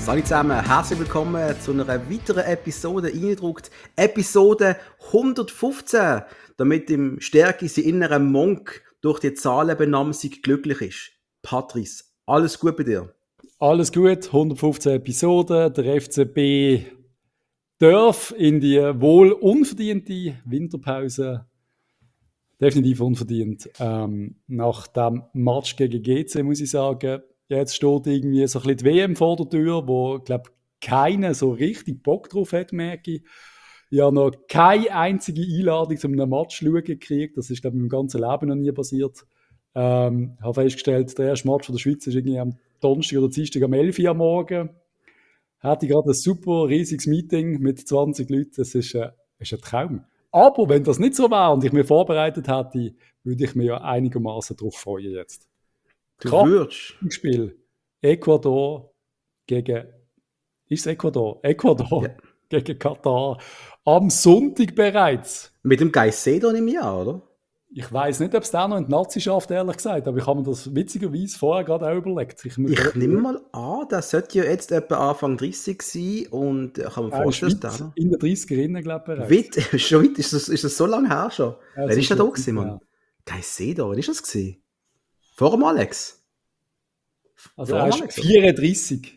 Hallo zusammen, herzlich willkommen zu einer weiteren Episode eingedruckt. Episode 115, damit im Stärke sein innerer Monk durch die Zahlenbenamsung glücklich ist. Patrice, alles gut bei dir? Alles gut, 115 Episoden. Der FCB darf in die wohl unverdiente Winterpause, definitiv unverdient, nach dem Match gegen GC, muss ich sagen. Jetzt steht irgendwie so ein bisschen die WM vor der Tür, wo, glaube keiner so richtig Bock drauf hat, merke ich. Ich habe noch keine einzige Einladung zu einem Match schauen gekriegt. Das ist, glaube ich, im ganzen Leben noch nie passiert. Habe festgestellt, der erste Match von der Schweiz ist irgendwie am Donnerstag oder Dienstag am 11 Uhr am Morgen. Hatte ich gerade ein super riesiges Meeting mit 20 Leuten. Das ist ein Traum. Aber wenn das nicht so wäre und ich mir vorbereitet hätte, würde ich mir ja einigermaßen darauf freuen jetzt. Du würdest? Spiel Ecuador gegen... Ist es Ecuador? Ecuador Ja. gegen Katar. Am Sonntag bereits. Mit dem Caicedo im Jahr, oder? Ich weiss nicht, ob es da noch in die Nazi schafft, ehrlich gesagt, aber ich habe mir das witzigerweise vorher gerade auch überlegt. Ich nehme mal an, das sollte ja jetzt etwa Anfang 30 sein und ich kann mir vorstellen, dass der noch... In den 30er, glaube ich, bereits. Schon weit? Ist das so lange her schon? Ja, Wer ist da gewesen, ja. Mann? Caicedo, wann ist das gewesen? Vor dem Alex? Also Vor er dem ist Alex? 34.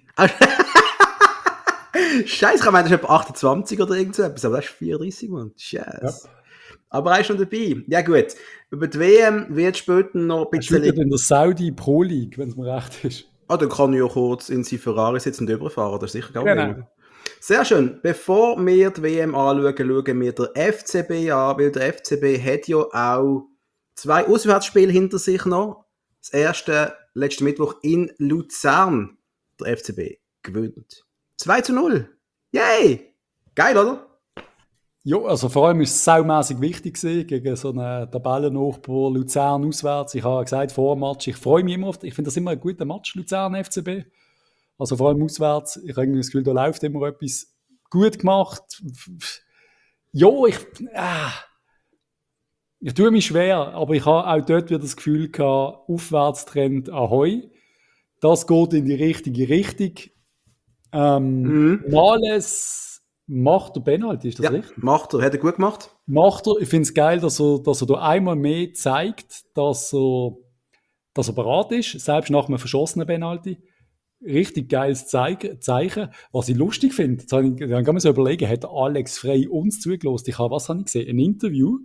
Scheiße, ich meine, das ist etwa 28 oder irgend so etwas, aber das ist 34, Mann. Scheiße. Ja. Aber er ist schon dabei. Ja gut, über die WM wird später noch ein Er spielt bisschen... in der Saudi Pro League, wenn es mir recht ist. Ah, dann kann ich ja kurz in sein Ferrari sitzen und überfahren, das ist sicher gar Genau. wenig. Sehr schön. Bevor wir die WM anschauen, schauen wir den FCB an, weil der FCB hat ja auch 2 Auswärtsspiele hinter sich noch. Das erste letzten Mittwoch in Luzern. Der FCB gewinnt. 2:0. Yay! Geil, oder? Ja, also vor allem war es saumässig wichtig gewesen, gegen so einen Tabellennachbar Luzern auswärts. Ich habe gesagt, vor dem Match, ich freue mich immer auf, ich finde das immer ein guter Match, Luzern-FCB. Also vor allem auswärts, ich habe irgendwie das Gefühl, da läuft immer etwas gut gemacht. Ja, ich tue mich schwer, aber ich habe auch dort wieder das Gefühl gehabt, Aufwärtstrend Ahoi. Das geht in die richtige Richtung. Males macht der Penalty, ist das richtig? Macht er. Hat er gut gemacht? Macht er. Ich finde es geil, dass er da einmal mehr zeigt, dass er bereit ist, selbst nach einem verschossenen Penalty. Richtig geiles Zeichen. Was ich lustig finde, dann kann man sich überlegen, hat Alex Frey uns zugelassen? Was habe ich gesehen? Ein Interview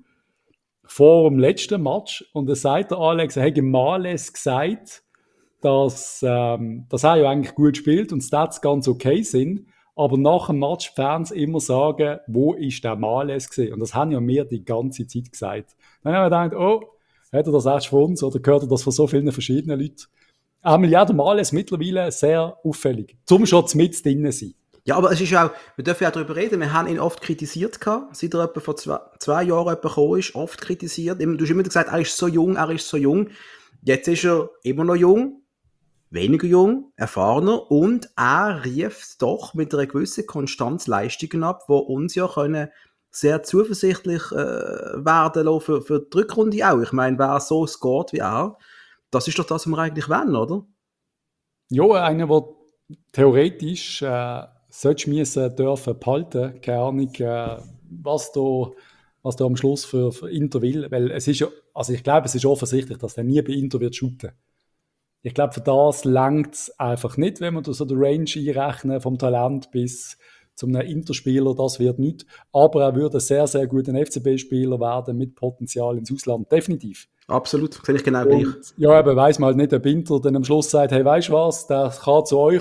vor dem letzten Match und da sagt der Alex, er hätte Males gesagt, dass er ja eigentlich gut spielt und Stats ganz okay sind, aber nach dem Match die Fans immer sagen, wo ist der Males gesehen? Und das haben ja mir die ganze Zeit gesagt. Dann haben wir gedacht, oh, hat er das erst von uns oder gehört er das von so vielen verschiedenen Leuten? Ja, der Males mittlerweile sehr auffällig. Zum schon mit drinnen sein. Ja, aber es ist auch, wir dürfen ja darüber reden, wir haben ihn oft kritisiert gehabt, seit er etwa vor zwei Jahren gekommen ist, oft kritisiert. Du hast immer gesagt, er ist so jung. Jetzt ist er immer noch jung, weniger jung, erfahrener und er rief doch mit einer gewissen Konstanz Leistungen ab, die uns ja können sehr zuversichtlich werden lassen für die Rückrunde auch. Ich meine, wer so scoret wie er, das ist doch das, was wir eigentlich wollen, oder? Ja, einer, der theoretisch sollte müssen dürfen behalten, keine Ahnung, was da am Schluss für Inter will, weil es ist ja, also ich glaube, es ist offensichtlich, dass er nie bei Inter wird shooten. Ich glaube, für das langt es einfach nicht, wenn man da so die Range einrechnen vom Talent bis zum Interspieler, das wird nicht. Aber er würde sehr, sehr gut ein FCB-Spieler werden mit Potenzial ins Ausland, definitiv. Absolut, sehe ich genau gleich. Ja, aber weiss man halt nicht, ob Inter dann am Schluss sagt, hey, weißt du was, der kann zu euch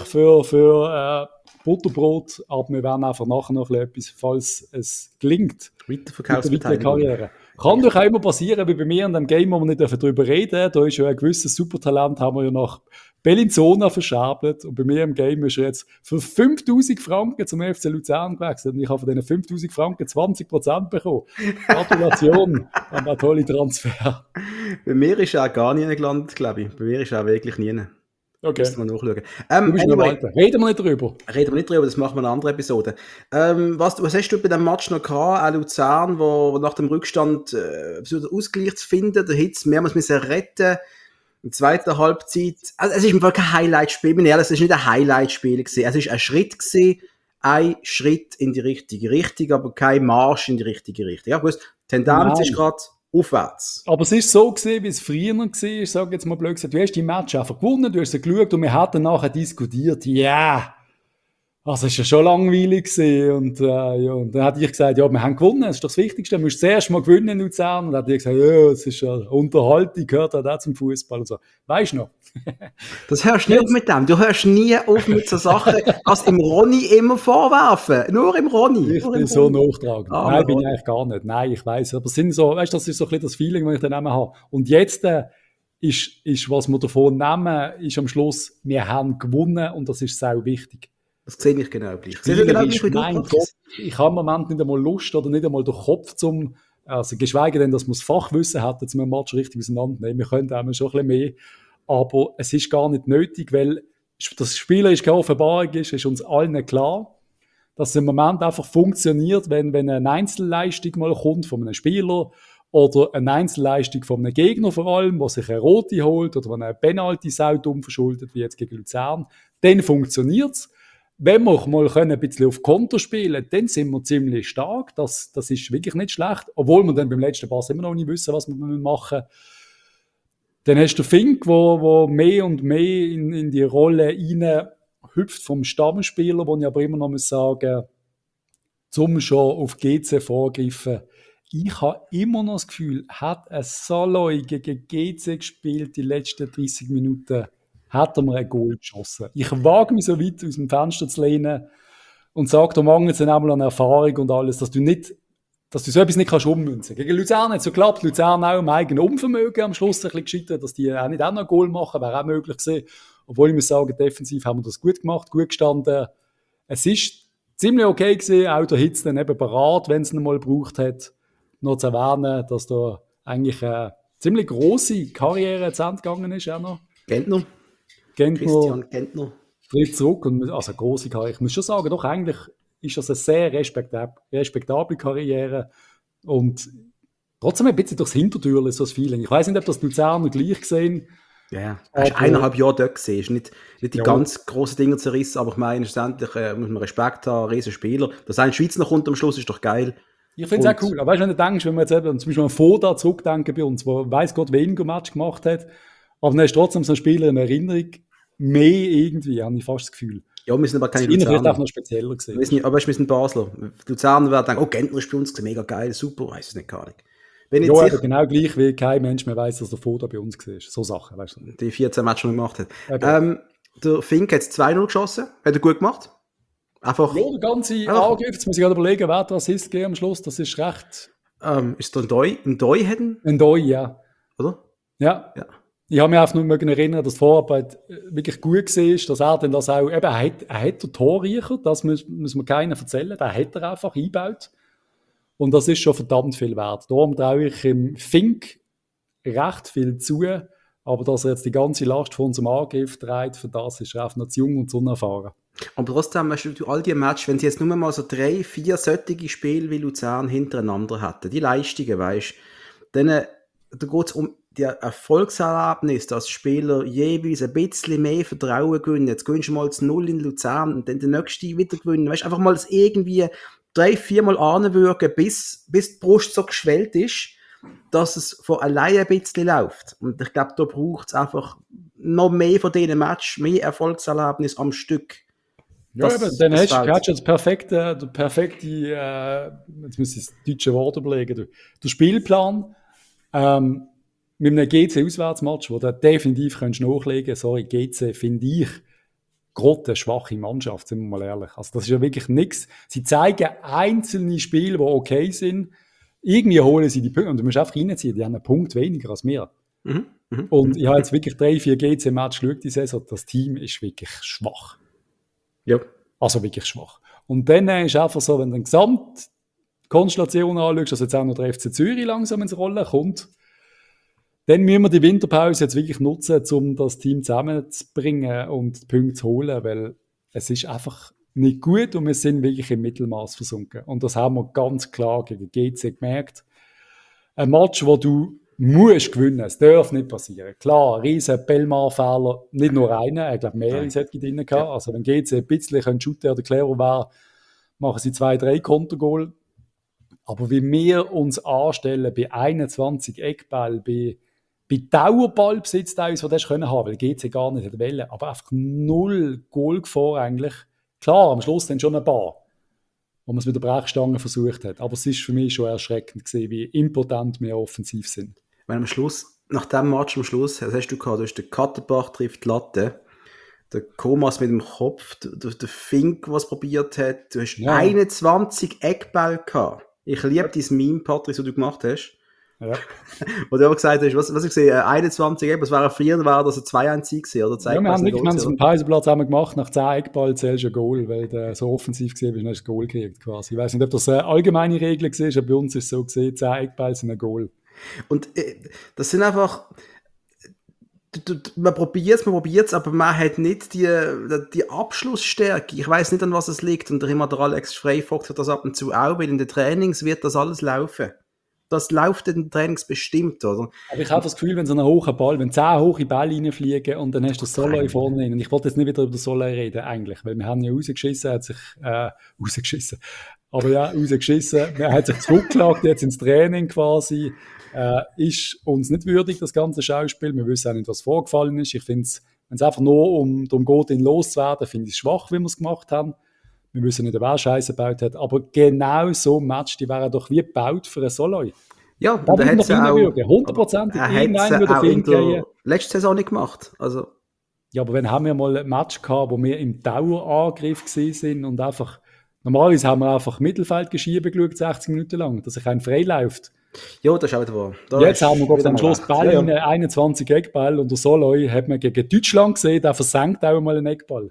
für Butterbrot, aber wir werden einfach nachher noch etwas, falls es gelingt. Weiterverkaufsbeteiligung. Kann doch auch immer passieren, wie bei mir in dem Game, wo wir nicht darüber reden. Da ist ja ein gewisses Supertalent, haben wir ja nach Bellinzona verscherbelt. Und bei mir im Game ist er jetzt für 5'000 Franken zum FC Luzern gewechselt. Und ich habe von diesen 5'000 Franken 20% bekommen. Gratulation an den tollen Transfer. Bei mir ist er auch gar nie gelandet, glaube ich. Bei mir ist er wirklich nie. Okay. Müssen wir nachschauen. Anyway, reden wir nicht drüber. Das machen wir in einer anderen Episode. Was hast du bei dem Match noch gehabt? Auch Luzern, wo nach dem Rückstand versucht Ausgleich zu finden, der Hitz mehrmals müssen retten. In der zweiten Halbzeit, also es ist im Fall kein Highlight-Spiel, bin ich ehrlich, es ist nicht ein Highlight-Spiel gewesen. Es ist ein Schritt gewesen, ein Schritt in die richtige Richtung, aber kein Marsch in die richtige Richtung. Ja, gut, die Tendenz ist gerade aufwärts. Aber es ist so gewesen, wie es früher war, ich sage jetzt mal blöd gesagt, du hast die Match einfach gewonnen, du hast sie geschaut und wir hatten nachher diskutiert, ja, also es war ja schon langweilig gewesen. Und dann hatte ich gesagt, ja, wir haben gewonnen, das ist doch das Wichtigste, du musst zuerst mal gewinnen in Luzern. Und dann hat ich gesagt, ja, es ist ja Unterhaltung, gehört halt auch zum Fußball und so. Weißt du noch? Das hörst du nie auf mit dem. Du hörst nie auf mit so Sachen, was im Ronny immer vorwerfen. Nur im Ronny. Ich bin so nachtragend. Nein, bin ich Ronny. eigentlich gar nicht. Nein, ich weiss. Aber es sind so, weißt du, das ist so ein bisschen das Feeling, das ich dann immer habe. Und jetzt ist, was wir davon nehmen, ist am Schluss, wir haben gewonnen und das ist sehr wichtig. Das sehe ich genau gleich. Sehe ich genau gleich wie du, Mein Patrick. Gott, ich habe im Moment nicht einmal Lust oder nicht einmal den Kopf zum, also geschweige denn, dass wir das Fachwissen hätten, zum Match richtig auseinandernehmen. Wir können auch schon ein bisschen mehr. Aber es ist gar nicht nötig, weil das spielerisch keine Offenbarung ist uns allen klar, dass es im Moment einfach funktioniert, wenn eine Einzelleistung mal kommt von einem Spieler oder eine Einzelleistung von einem Gegner vor allem, der sich eine Rote holt oder wenn eine Penalty sau dumm verschuldet, wie jetzt gegen Luzern, dann funktioniert es. Wenn wir mal ein bisschen auf Konter spielen können, dann sind wir ziemlich stark. Das ist wirklich nicht schlecht. Obwohl wir dann beim letzten Pass immer noch nicht wissen, was wir machen müssen. Dann hast du Fink, wo mehr und mehr in die Rolle rein hüpft vom Stammspieler, wo ich aber immer noch sagen muss, zum schon auf GC vorgreifen. Ich habe immer noch das Gefühl, hat ein Saloy gegen GC gespielt die letzten 30 Minuten, hat er mir ein Goal geschossen. Ich wage mich so weit aus dem Fenster zu lehnen und sage, da mangelt es einmal an Erfahrung und alles, dass du so etwas nicht ummünzen kannst. Gegen Luzern hat es so geklappt, Luzern auch im eigenen Unvermögen am Schluss ein bisschen gescheitert, dass die auch nicht auch noch ein Goal machen, wäre auch möglich gewesen. Obwohl ich muss sagen, defensiv haben wir das gut gemacht, gut gestanden. Es ist ziemlich okay gewesen, auch der Hitz dann eben parat, wenn es ihn mal gebraucht hat, noch zu erwähnen, dass da eigentlich eine ziemlich grosse Karriere zu Ende gegangen ist. Auch noch. Gentner. Christian Gentner. Tritt zurück, und, also eine grosse Karriere. Ich muss schon sagen, doch eigentlich ist das eine sehr respektable Karriere und trotzdem ein bisschen durchs Hintertürchen so das Feeling. Ich weiss nicht, ob das die Luzerner gleich sehen. Ja, er ist 1,5 Jahre dort gesehen. Ist nicht die Ja. ganz grossen Dinge zerrissen, aber ich meine, schlussendlich muss man Respekt haben, riesen Spieler. Dass ein Schweizer noch kommt am Schluss, ist doch geil. Ich finde es auch cool. Aber weißt du, wenn du denkst, wenn wir jetzt eben zum Beispiel an Foda zurückdenken bei uns, wo weiss Gott weniger Match gemacht hat, aber dann ist trotzdem so ein Spieler in Erinnerung mehr irgendwie, habe ich fast das Gefühl. Ja, wir sind aber keine Das wird Luzerner. auch noch spezieller gesehen. Wir sind, aber wir sind Basler. Die Luzerner werden denken, oh, Gentner ist bei uns mega geil, super, weiss es nicht gar nicht. Bin ich Ja, sicher, aber genau gleich wie kein Mensch mehr weiss, dass der Foda bei uns war. So Sachen, weißt du. die 14 Matches schon gemacht hat. Okay. Der Fink hat 2-0 geschossen, hat er gut gemacht. Einfach, Ja, der ganze Angriff, jetzt muss ich gerade überlegen, wer der Assist gegeben am Schluss, das ist recht ist der ein Doi hätten, ein Doi, ja. oder? Ja. Ja. Ich habe mich einfach nur erinnern, dass die Vorarbeit wirklich gut war, dass er dann das auch, eben, er hat den Torriecher, das muss man keinen erzählen, den hat er einfach eingebaut. Und das ist schon verdammt viel wert. Darum traue ich ihm Fink recht viel zu, aber dass er jetzt die ganze Last von unserem Angriff trägt, für das ist er einfach noch zu jung und zu unerfahren. Aber trotzdem, weißt du, all die Matches, wenn sie jetzt nur mal so 3, 4 solche Spiele wie Luzern hintereinander hätten, die Leistungen, weißt du, dann da geht es um die Erfolgserlebnis, dass Spieler jeweils ein bisschen mehr Vertrauen gewinnen. Jetzt gewinnst du mal das 0 in Luzern und dann den nächsten wieder gewinnen. Weißt du, einfach mal das irgendwie 3, 4 Mal anwürgen, bis die Brust so geschwellt ist, dass es von alleine ein bisschen läuft. Und ich glaube, da braucht es einfach noch mehr von diesen Matches, mehr Erfolgserlebnis am Stück. Ja, Das- eben, dann das hast du fehlt. das perfekte, jetzt muss ich das deutsche Wort überlegen, der Spielplan mit einem GC-Auswärtsmatch, wo du definitiv nachlegen kannst. Sorry, GC finde ich gerade eine schwache Mannschaft, sind wir mal ehrlich. Also das ist ja wirklich nichts. Sie zeigen einzelne Spiele, die okay sind. Irgendwie holen sie die Punkte und du musst einfach reinziehen, die haben einen Punkt weniger als wir. Und ich habe jetzt wirklich 3, 4 GC-Matches geschaut diese Saison. Das Team ist wirklich schwach. Ja. Also wirklich schwach. Und dann ist einfach so, wenn du die Gesamtkonstellation anschaust, dass jetzt auch noch der FC Zürich langsam ins Rollen kommt, dann müssen wir die Winterpause jetzt wirklich nutzen, um das Team zusammenzubringen und die Punkte zu holen, weil es ist einfach nicht gut und wir sind wirklich im Mittelmaß versunken. Und das haben wir ganz klar gegen GC gemerkt. Ein Match, wo du musst gewinnen. Es darf nicht passieren. Klar, riesen Bellmar-Fehler, nicht nur einer, ich glaube mehrere solche drin gehabt. Ja. Also wenn GC ein bisschen shooten oder clever wäre, machen sie 2-3 Kontergoal. Aber wie wir uns anstellen bei 21 Eckball, bei Dauerballbesitz, teilweise, wo das können haben, weil GC gar nicht hätte wollen, aber einfach null Goalgefahr eigentlich. Klar, am Schluss dann schon ein paar, wo man es mit der Brechstange versucht hat. Aber es ist für mich schon erschreckend gesehen, wie impotent wir offensiv sind. Weil am Schluss, nach dem Match am Schluss, was hast du gehabt? Du hast den Katterbach trifft die Latte, der Komas mit dem Kopf, der Fink, was probiert hat. Du hast 21 Eckbälle gehabt. Ich liebe dein Meme, Patrick, was du gemacht hast. Ja. Wo du aber gesagt hast, was ich sehe, 21 Eckbälle, es wäre früher, war das ein 2-1 gewesen, oder 2 wir haben es auf dem Pausenplatz einmal gemacht, nach 10 Eckball zählst du ein Goal, weil du so offensiv gesehen bist, hast du ein Goal gekriegt quasi. Ich weiß nicht, ob das eine allgemeine Regel war, aber bei uns ist es so gesehen, 10 Eckball sind ein Goal. Und das sind einfach, man probiert es, aber man hat nicht die Abschlussstärke. Ich weiß nicht, an was es liegt. Und der Alex Freyvogt hat das ab und zu auch, weil in den Trainings wird das alles laufen. Das läuft in den Trainings bestimmt, oder? Aber ich habe das Gefühl, wenn so ein hoher Ball, wenn 10 hohe Bälle reinfliegen und dann hast du das Soloy vorne rein. Und ich wollte jetzt nicht wieder über das Soloy reden, eigentlich, weil wir haben ja rausgeschissen, rausgeschissen. Aber ja, rausgeschissen. Er hat sich zurückgelagt jetzt ins Training quasi. Ist uns nicht würdig, das ganze Schauspiel. Wir wissen auch nicht, was vorgefallen ist. Ich finde es, wenn es einfach nur darum geht, ihn loszuwerden, finde ich es schwach, wie wir es gemacht haben. Wir wissen nicht, wer Scheiße gebaut hat. Aber genau so ein Match, die wären doch wie gebaut für ein Soloy. Ja, und er hat es auch 100% in der letzten Saison nicht gemacht. Also. Ja, aber wenn haben wir mal ein Match gehabt, wo wir im Dauerangriff sind und einfach, normalerweise haben wir einfach Mittelfeldgeschiebe geschaut, 60 Minuten lang, dass sich ein frei läuft. Ja, das ist auch wieder wahr. Jetzt haben wir am Schluss Ball in 21 Eckball und der Soloy hat man gegen Deutschland gesehen, der versenkt auch mal einen Eckball.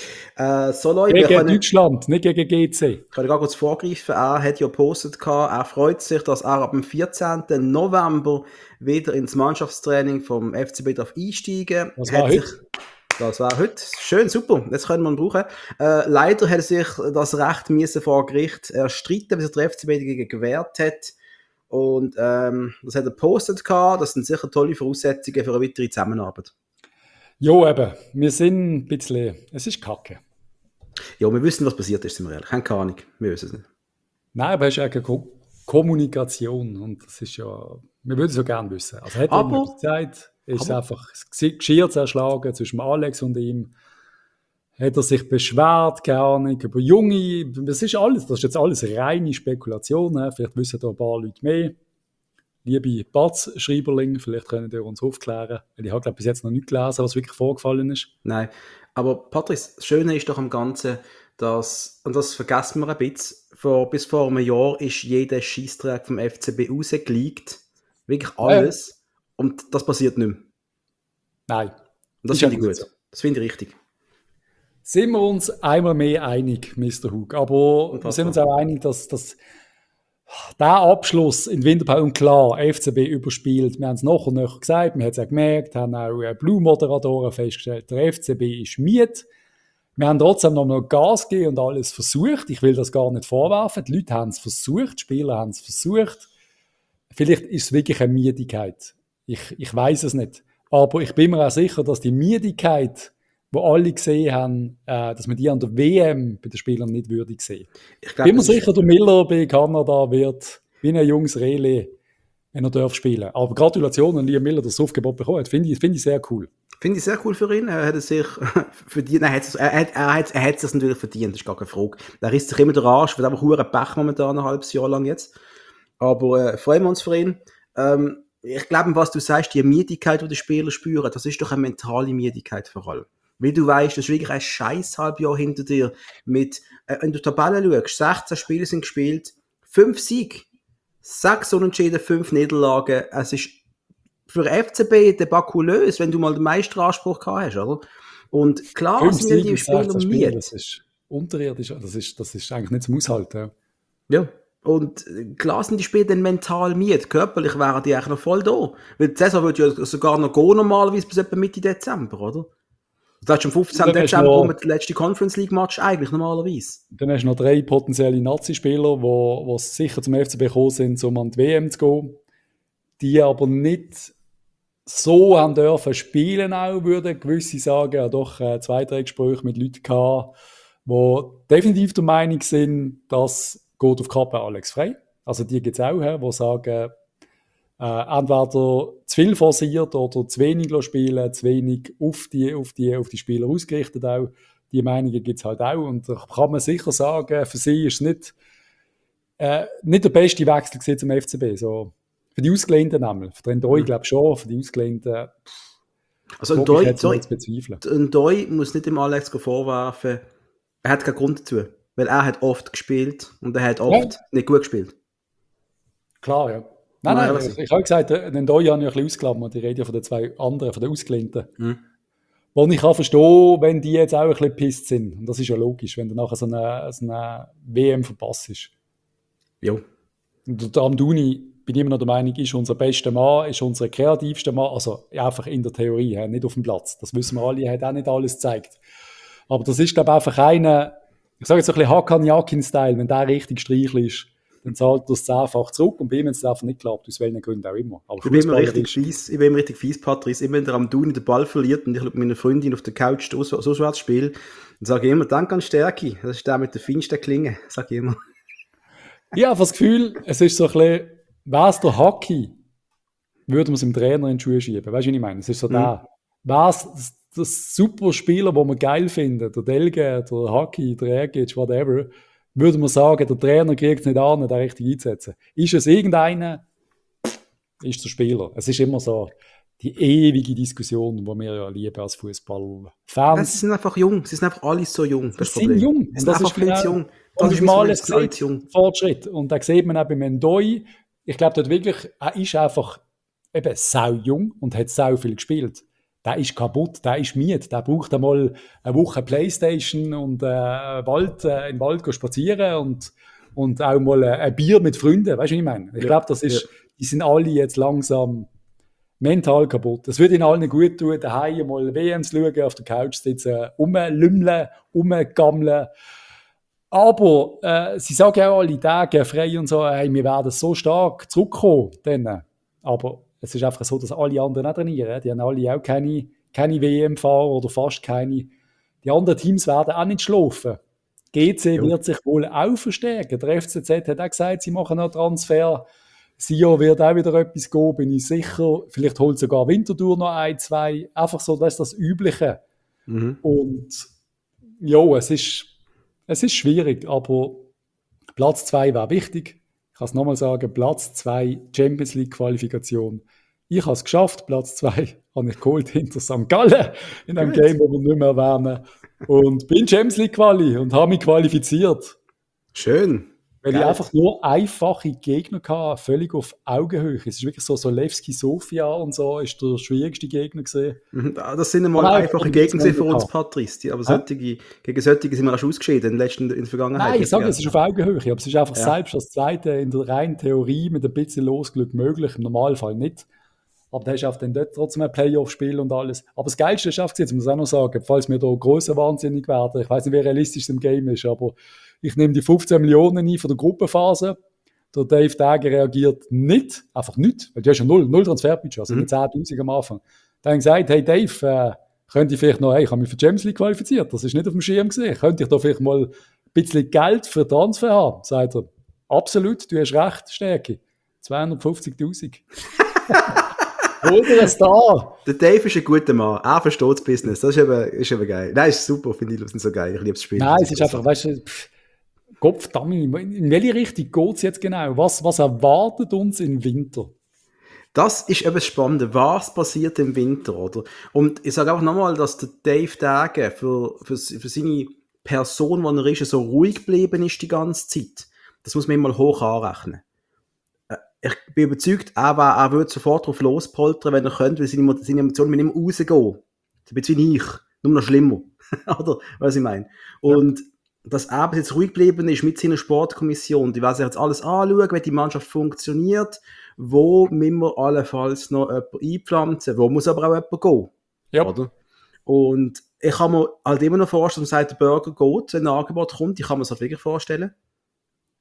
Soloy, gegen Deutschland, nicht gegen GC. Ich kann gar kurz vorgreifen. Er hat ja gepostet, er freut sich, dass er ab dem 14. November wieder ins Mannschaftstraining vom FCB einsteigen darf. Das war heute. Schön, super. Das können wir ihn brauchen. Leider hat er sich das Recht vor Gericht erstritten, bis der FCB dagegen gewehrt hat. Und das hat er gepostet. Das sind sicher tolle Voraussetzungen für eine weitere Zusammenarbeit. Jo, eben. Wir sind ein bisschen... Es ist Kacke. Ja, wir wissen, was passiert ist, sind wir ehrlich. Keine Ahnung. Wir wissen es nicht. Nein, aber es ist ja Kommunikation. Und das ist ja... Wir würden es so gerne wissen. Also hat er ihm gesagt, ist einfach das Geschirr zerschlagen zwischen Alex und ihm. Hat er sich beschwert, keine Ahnung, über Junge. Das ist jetzt alles reine Spekulation. Vielleicht wissen da ein paar Leute mehr. Liebe Batz-Schreiberling, vielleicht könnt ihr uns aufklären. Weil ich habe, glaube ich, bis jetzt noch nicht gelesen, was wirklich vorgefallen ist. Nein, aber Patrice, das Schöne ist doch am Ganzen, dass, und das vergessen wir ein bisschen, bis vor einem Jahr ist jeder Scheissdreck vom FCB rausgeleakt. Wirklich alles. Ja. Und das passiert nicht mehr. Nein. Und das finde ich gut. So. Das finde ich richtig. Sind wir uns einmal mehr einig, Mr. Hug. Aber wir sind uns auch einig, dass der Abschluss in Winterpause, und klar, FCB überspielt, wir haben es nachher und nachher gesagt, wir haben es auch gemerkt, haben auch Blue-Moderatoren festgestellt, der FCB ist miet. Wir haben trotzdem noch mal Gas gegeben und alles versucht. Ich will das gar nicht vorwerfen. Die Leute haben es versucht, die Spieler haben es versucht. Vielleicht ist es wirklich eine Müdigkeit. Ich weiß es nicht. Aber ich bin mir auch sicher, dass die Müdigkeit, die alle gesehen haben, dass man die an der WM bei den Spielern nicht würdig sehen. Ich bin mir sicher, der Miller bei Kanada wird wie ein junges Rehli, wenn er darf spielen. Aber Gratulation an Liam Miller, dass er das Aufgebot bekommen hat. Finde ich sehr cool. Finde ich sehr cool für ihn. Er hat es sich verdient. Er hat es natürlich verdient, das ist gar keine Frage. Er isst sich immer der Arsch, wird einfach verdammt Pech momentan, ein halbes Jahr lang jetzt. Aber freuen wir uns für ihn. Ich glaube, was du sagst, die Müdigkeit, die die Spieler spüren, das ist doch eine mentale Müdigkeit vor allem. Weil du weißt, das ist wirklich ein scheiß Halbjahr hinter dir. Mit, wenn du die Tabelle schaust, 16 Spiele sind gespielt, 5 Siege, 6 Unentschieden, 5 Niederlagen. Es ist für FCB debakulös, wenn du mal den Meisteranspruch gehabt hast, oder? Und klar sind die Spieler müde. Das ist unterirdisch, das ist eigentlich nicht zum Aushalten. Ja. Und klar sind die Spieler dann mental müde. Körperlich wären die eigentlich noch voll da. Weil die Saison würde ja sogar noch gehen, normalerweise bis etwa Mitte Dezember, oder? Das heißt, am 15. Dezember kommt der letzte Conference League Match eigentlich normalerweise. Dann hast du noch 3 potenzielle Nazi-Spieler, die sicher zum FCB gekommen sind, um an die WM zu gehen. die aber nicht so haben dürfen spielen auch, würden gewisse sagen, ja doch 2-3 Gespräche mit Leuten gehabt, die definitiv der Meinung sind, das geht auf Kappe Alex Frey. Also die gibt es auch, die sagen, entweder zu viel forciert oder zu wenig spielen, zu wenig auf die Spieler ausgerichtet auch. Die Meinungen gibt es halt auch. Und da kann man sicher sagen, für sie ist es nicht der beste Wechsel zum FCB. So, für die Ausgelehnten nämlich. Für den Ndoi glaube ich schon, für die Ausgelehnten Also ein Ndoi muss nicht dem Alex vorwerfen, er hat keinen Grund dazu. Weil er hat oft gespielt und er hat oft nicht gut gespielt. Klar, ja. Nein, ich habe gesagt, den Ndoi habe ich ein bisschen ausgeklammert. Ich rede ja von den 2 anderen, von den Ausgelehnten. Wo ich kann verstehen, wenn die jetzt auch ein bisschen pisst sind. Und das ist ja logisch, wenn du nachher so eine WM verpasst ist. Jo. Und der Amdouni, bin ich immer noch der Meinung, ist unser bester Mann, ist unser kreativster Mann. Also einfach in der Theorie, nicht auf dem Platz. Das wissen wir alle, er hat auch nicht alles gezeigt. Aber das ist, glaube ich, einfach einer, ich sage jetzt ein bisschen Hakan Yakin-Style, wenn der richtig streicheln ist, dann zahlt er es 10-fach zurück und bei ihm hat es einfach nicht geklappt, aus welchen Gründen auch immer. Aber ich bin immer richtig fies, Patrice. Immer wenn der Amdouni den Ball verliert und ich mit meiner Freundin auf der Couch auswärts spiele, dann sage ich immer, danke an Stärke. Das ist der mit der feinsten Klinge, sage ich immer. Ich habe das Gefühl, es ist so ein bisschen, was der Hockey, würde man es dem Trainer in die Schuhe schieben. Weißt du, was ich meine? Es ist so was das super Spieler, den wir geil finden, der Delge, der Hockey, der Ergic, whatever, würde man sagen, der Trainer kriegt es nicht an, den richtig einzusetzen. Ist es irgendeiner, ist der Spieler. Es ist immer so die ewige Diskussion, die wir ja lieben als Fußballfans. Sie sind einfach jung, sie sind einfach alle so jung. Sie sind jung. Sie sind einfach viel zu jung. Das ist mal ein Fortschritt. Und da sieht man auch bei Ndoi, ich glaube dort wirklich, er ist einfach eben sau jung und hat sau viel gespielt. Der ist kaputt, der ist müde, der braucht einmal eine Woche Playstation und in den Wald gehen spazieren und auch mal ein Bier mit Freunden, weißt du, was ich meine? Ich glaube, die sind alle jetzt langsam mental kaputt. Das würde ihnen allen gut tun, daheim mal WM zu schauen, auf der Couch sitzen, rumlümmeln, rumgammeln. Aber sie sagen auch alle Tage frei und so, hey, wir werden so stark zurückkommen. Dann. Aber es ist einfach so, dass alle anderen auch trainieren. Die haben alle auch keine WM-Fahrer oder fast keine. Die anderen Teams werden auch nicht schlafen. GC wird sich wohl auch verstärken. Der FCZ hat auch gesagt, sie machen noch Transfer. Sion wird auch wieder etwas gehen, bin ich sicher. Vielleicht holt sogar Winterthur noch 1, 2. Einfach so, das ist das Übliche. Und ja, es ist schwierig, aber Platz 2 wäre wichtig. Ich kann es nochmal sagen, Platz 2 Champions League Qualifikation. Ich habe es geschafft, Platz 2 habe ich geholt hinter St. Gallen in einem Game, das wir nicht mehr erwähnen. Und bin Champions League Quali und habe mich qualifiziert. Schön. Weil ich einfach nur einfache Gegner hatte, völlig auf Augenhöhe. Es ist wirklich so Levski Sofia und so, ist der schwierigste Gegner gesehen. Das sind einmal einfache Gegner für uns, Patrice. Aber gegen solche sind wir auch schon ausgeschieden in der Vergangenheit. Nein, ich sage, es ist auf Augenhöhe. Aber es ist einfach selbst als Zweite in der reinen Theorie mit ein bisschen Losglück möglich, im Normalfall nicht. Aber da hast du auch dann dort trotzdem ein Playoff-Spiel und alles. Aber das Geilste ist einfach, jetzt muss ich auch noch sagen, falls wir da grosser wahnsinnig werden, ich weiß nicht, wie realistisch es im Game ist, aber ich nehme die 15 Millionen ein von der Gruppenphase. Der Dave Dagger reagiert nicht, einfach nicht, weil du hast ja null Transferbudget, also nicht 10'000 am Anfang. Dann habe ich gesagt, hey Dave, könnte ich vielleicht noch, ich habe mich für die Champions League qualifiziert, das ist nicht auf dem Schirm gesehen, könnte ich da vielleicht mal ein bisschen Geld für Transfer haben? Sagt er, absolut, du hast recht, Stärke, 250'000. Oder ein Star. Der Dave ist ein guter Mann. Er versteht das Business. Das ist eben geil. Nein, ist super. Finde ich so geil. Ich liebe das Spiel. Nein, es ist einfach, weißt du, Gottverdammt, in welche Richtung geht es jetzt genau? Was erwartet uns im Winter? Das ist eben das Spannende. Was passiert im Winter, oder? Und ich sage auch nochmal, dass der Dave Dagger für seine Person, die er ist, so ruhig geblieben ist die ganze Zeit. Das muss man immer hoch anrechnen. Ich bin überzeugt, er würde sofort drauf lospoltern, wenn er könnte, weil seine Emotionen mit ihm rausgehen. So ein bisschen wie ich, nur noch schlimmer. Oder? Was ich meine. Und dass er bis jetzt ruhig geblieben ist mit seiner Sportkommission, die werden sich jetzt alles anschauen, wie die Mannschaft funktioniert, wo müssen wir allenfalls noch jemanden einpflanzen, wo muss aber auch jemand gehen. Ja. Oder? Und ich kann mir halt immer noch vorstellen, dass man sagt, der Burger geht, wenn ein Angebot kommt, ich kann mir das halt wirklich vorstellen.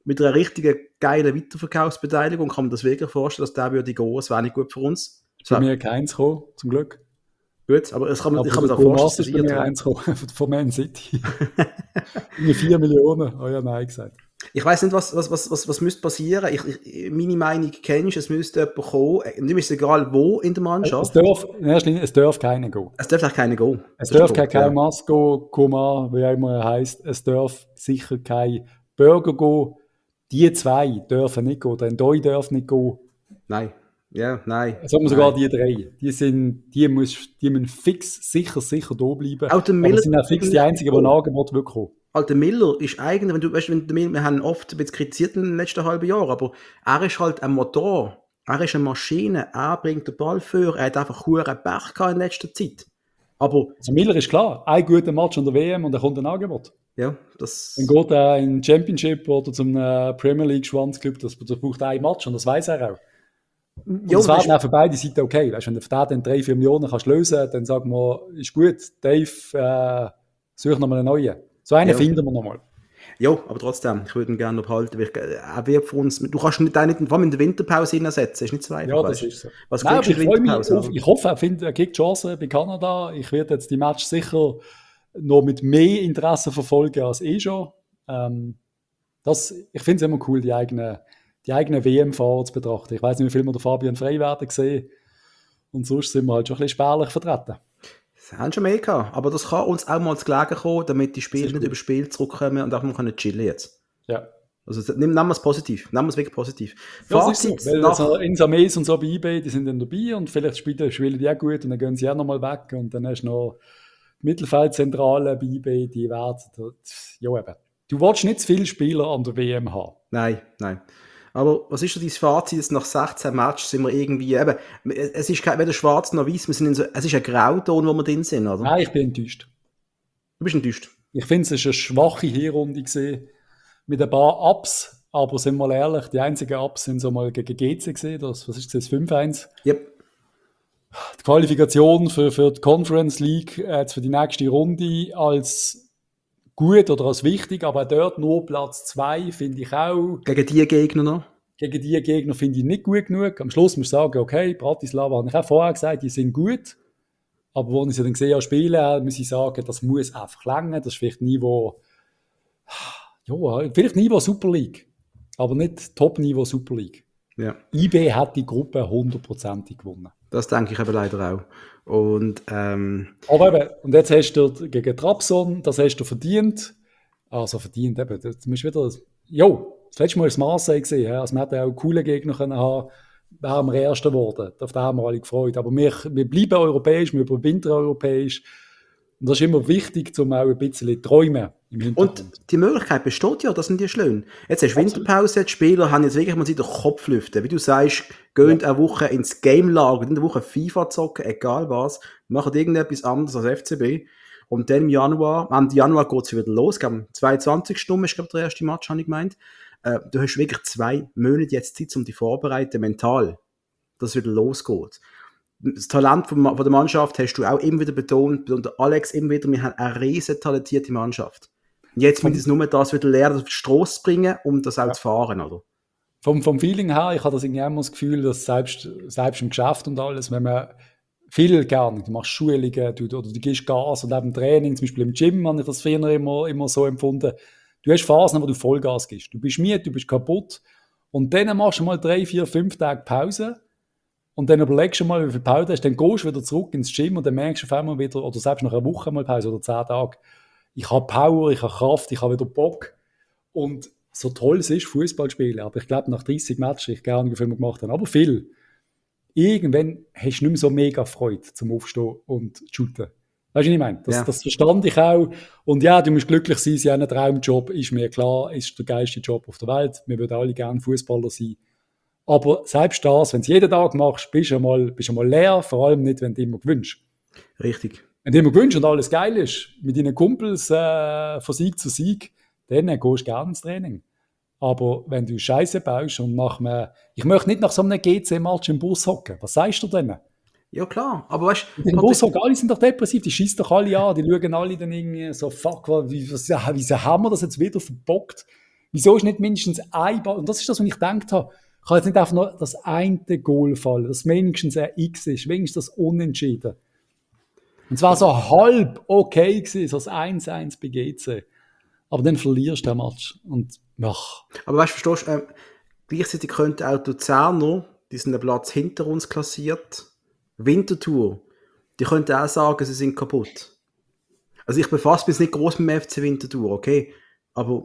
mit einer richtigen geilen Weiterverkaufsbeteiligung kann man das wirklich vorstellen, dass der würde gehen. Es wäre nicht gut für uns. Ist bei mir keins gekommen, zum Glück. Gut, aber es kann man, Aber ich kann mir der da vorstellen, Thomas ist bei mir eins gekommen, von Man City. Mit 4 Millionen, oh ja, nein gesagt. Ich weiss nicht, was müsste passieren. Meine Meinung kennst du, es müsste jemand kommen. Nicht ist egal, wo in der Mannschaft. In erster Linie, es darf keiner gehen. Es darf auch keiner gehen. Es darf kein Masco, Koma, wie auch immer er heisst. Es darf sicher kein Burger gehen. Die zwei dürfen nicht gehen. Der Ndoi darf nicht gehen. Nein. Ja, nein. Sagen wir sogar die drei. Die müssen fix, sicher da bleiben. Auch der Miller, aber sind auch fix die einzigen, die ein Angebot bekommen. Der Miller ist eigentlich, wenn du weißt, wir haben oft ein bisschen kritisiert in den letzten halben Jahren, aber er ist halt ein Motor, er ist eine Maschine, er bringt den Ball vor, er hat einfach hohen Pech gehabt in letzter Zeit. Aber also Miller ist klar, ein guter Match an der WM und er kommt ein Angebot. Ja, das... Dann geht er in den Championship oder zum Premier League Schwanzclub, das braucht ein Match und das weiß er auch. Und das wäre dann auch für beide Seiten okay. Weißt, wenn du für den 3-4 Millionen kannst lösen, dann sagt man, ist gut, Dave, such nochmal einen neuen. So einen finden wir nochmal. Ja, aber trotzdem, ich würde ihn gerne noch behalten, weil er wird für uns, du kannst nicht vor allem in der Winterpause hineinsetzen, ist nicht so einfach. Ja, das ist so. Was Nein, aber ich freue mich auf, ich hoffe, er kriegt Chancen bei Kanada. Ich werde jetzt die Match sicher noch mit mehr Interesse verfolgen als schon. Ich finde es immer cool, die eigene WM-Fahrer zu betrachten. Ich weiß nicht, wie viel wir den Fabian Freiwerder gesehen und sonst sind wir halt schon ein bisschen spärlich vertreten. Das haben schon mehr gehabt, aber das kann uns auch mal zu gelegen kommen, damit die Spieler nicht über Spiel zurückkommen und auch mal chillen jetzt. Ja. Also nehmen wir es positiv, nehmen wir es wirklich positiv. Fazit, so, weil also Insames und so bei eBay, die sind dann dabei und vielleicht spielen die auch gut und dann gehen sie auch nochmal weg und dann hast du noch die Mittelfeldzentrale bei eBay, die werden, ja eben. Du willst nicht zu viele Spieler an der WM haben. Nein. Aber was ist so dein Fazit, jetzt nach 16 Matches sind wir irgendwie, eben, es ist weder schwarz noch weiß, es ist ein Grauton, wo wir drin sind, oder? Nein, ich bin enttäuscht. Du bist enttäuscht? Ich finde, es war eine schwache Hinrunde gewesen, mit ein paar Ups, aber sind wir mal ehrlich, die einzigen Ups sind so mal gegen GC gewesen, was ist das, 5-1? Yep. Die Qualifikation für die Conference League jetzt für die nächste Runde als gut oder als wichtig, aber dort nur Platz 2 finde ich auch. Gegen die Gegner noch? Gegen die Gegner finde ich nicht gut genug. Am Schluss muss ich sagen, okay, Bratislava habe ich auch vorher gesagt, die sind gut. Aber als ich sie dann gesehen habe spielen, muss ich sagen, das muss einfach länger. Das ist vielleicht Niveau, ja, vielleicht Niveau Super League. Aber nicht Top-Niveau Super League. Ja. IB hat die Gruppe 100% gewonnen. Das denke ich eben leider auch. Und, aber eben, und jetzt hast du gegen Trabzon, das hast du verdient. Also verdient eben, du musst wieder, das letzte Mal ist Marseille gesehen, also wir hätten auch coole Gegner können haben, wären wir Erster geworden. Auf den haben wir alle gefreut. Aber wir bleiben europäisch, wir überwintern europäisch. Und das ist immer wichtig, um auch ein bisschen träumen im Hintergrund. Und die Möglichkeit besteht ja, das sind die schön. Jetzt hast du Winterpause, die Spieler haben jetzt wirklich mal den Kopf lüften. Wie du sagst, gehen eine Woche ins Game-Lager, in der Woche FIFA zocken, egal was, machen irgendetwas anderes als FCB. Und dann im Januar, Ende Januar geht es wieder los. Am 22. Nummer ist, glaube ich, der erste Match, habe ich gemeint. Du hast wirklich 2 Monate jetzt Zeit, um dich vorzubereiten, mental, dass es wieder losgeht. Das Talent von der Mannschaft hast du auch immer wieder betont, und Alex immer wieder, wir haben eine riesen talentierte Mannschaft. Und jetzt müssen wir nur das wieder lernen, auf die Strasse bringen, um das auch zu fahren, oder? Vom Feeling her, ich habe das irgendwie immer das Gefühl, dass selbst im Geschäft und alles, wenn man viel gerne, du machst Schulungen, du gehst Gas und eben Training, zum Beispiel im Gym habe ich das früher immer so empfunden. Du hast Phasen, wo du Vollgas gibst. Du bist müde, du bist kaputt und dann machst du mal 3, 4, 5 Tage Pause und dann überlegst du mal, wie viel Pause hast, dann gehst du wieder zurück ins Gym und dann merkst du auf einmal wieder, oder selbst nach einer Woche mal Pause oder 10 Tage, ich habe Power, ich habe Kraft, ich habe wieder Bock und so toll es ist, Fußball spielen, aber ich glaube, nach 30 Matches, ich gerne, wie viel wir gemacht haben, aber viel, irgendwann hast du nicht mehr so mega Freude zum Aufstehen und zu shooten. Weißt du, was ich meine? Das verstand ich auch. Und ja, du musst glücklich sein, sie haben einen Traumjob, ist mir klar, ist der geilste Job auf der Welt. Wir würden alle gerne Fußballer sein. Aber selbst das, wenn du es jeden Tag machst, bist du mal leer, vor allem nicht, wenn du immer gewünscht. Richtig. Wenn du immer gewünscht und alles geil ist, mit deinen Kumpels von Sieg zu Sieg, dann gehst du gerne ins Training. Aber wenn du Scheiße baust und ich möchte nicht nach so einem GC-Match im Bus hocken, was sagst du denn? Ja, klar, aber weißt du... Die Bus hocken, alle sind doch depressiv, die schießen doch alle an, die schauen alle dann irgendwie so, fuck, wieso haben wir das jetzt wieder verbockt? Wieso ist nicht mindestens ein Ball, und das ist das, was ich gedacht habe, kann jetzt nicht einfach nur das eine Goal fallen, dass wenigstens ein X ist, wenigstens das Unentschieden. Und es war so halb okay gewesen, so das 1-1 bei GC. Aber dann verlierst du den Match. Und, ach. Aber weißt du, verstehst du, gleichzeitig könnten auch die Luzerner, die sind einen Platz hinter uns klassiert, Winterthur, die könnten auch sagen, sie sind kaputt. Also ich befasse mich nicht groß mit dem FC Winterthur, okay? Aber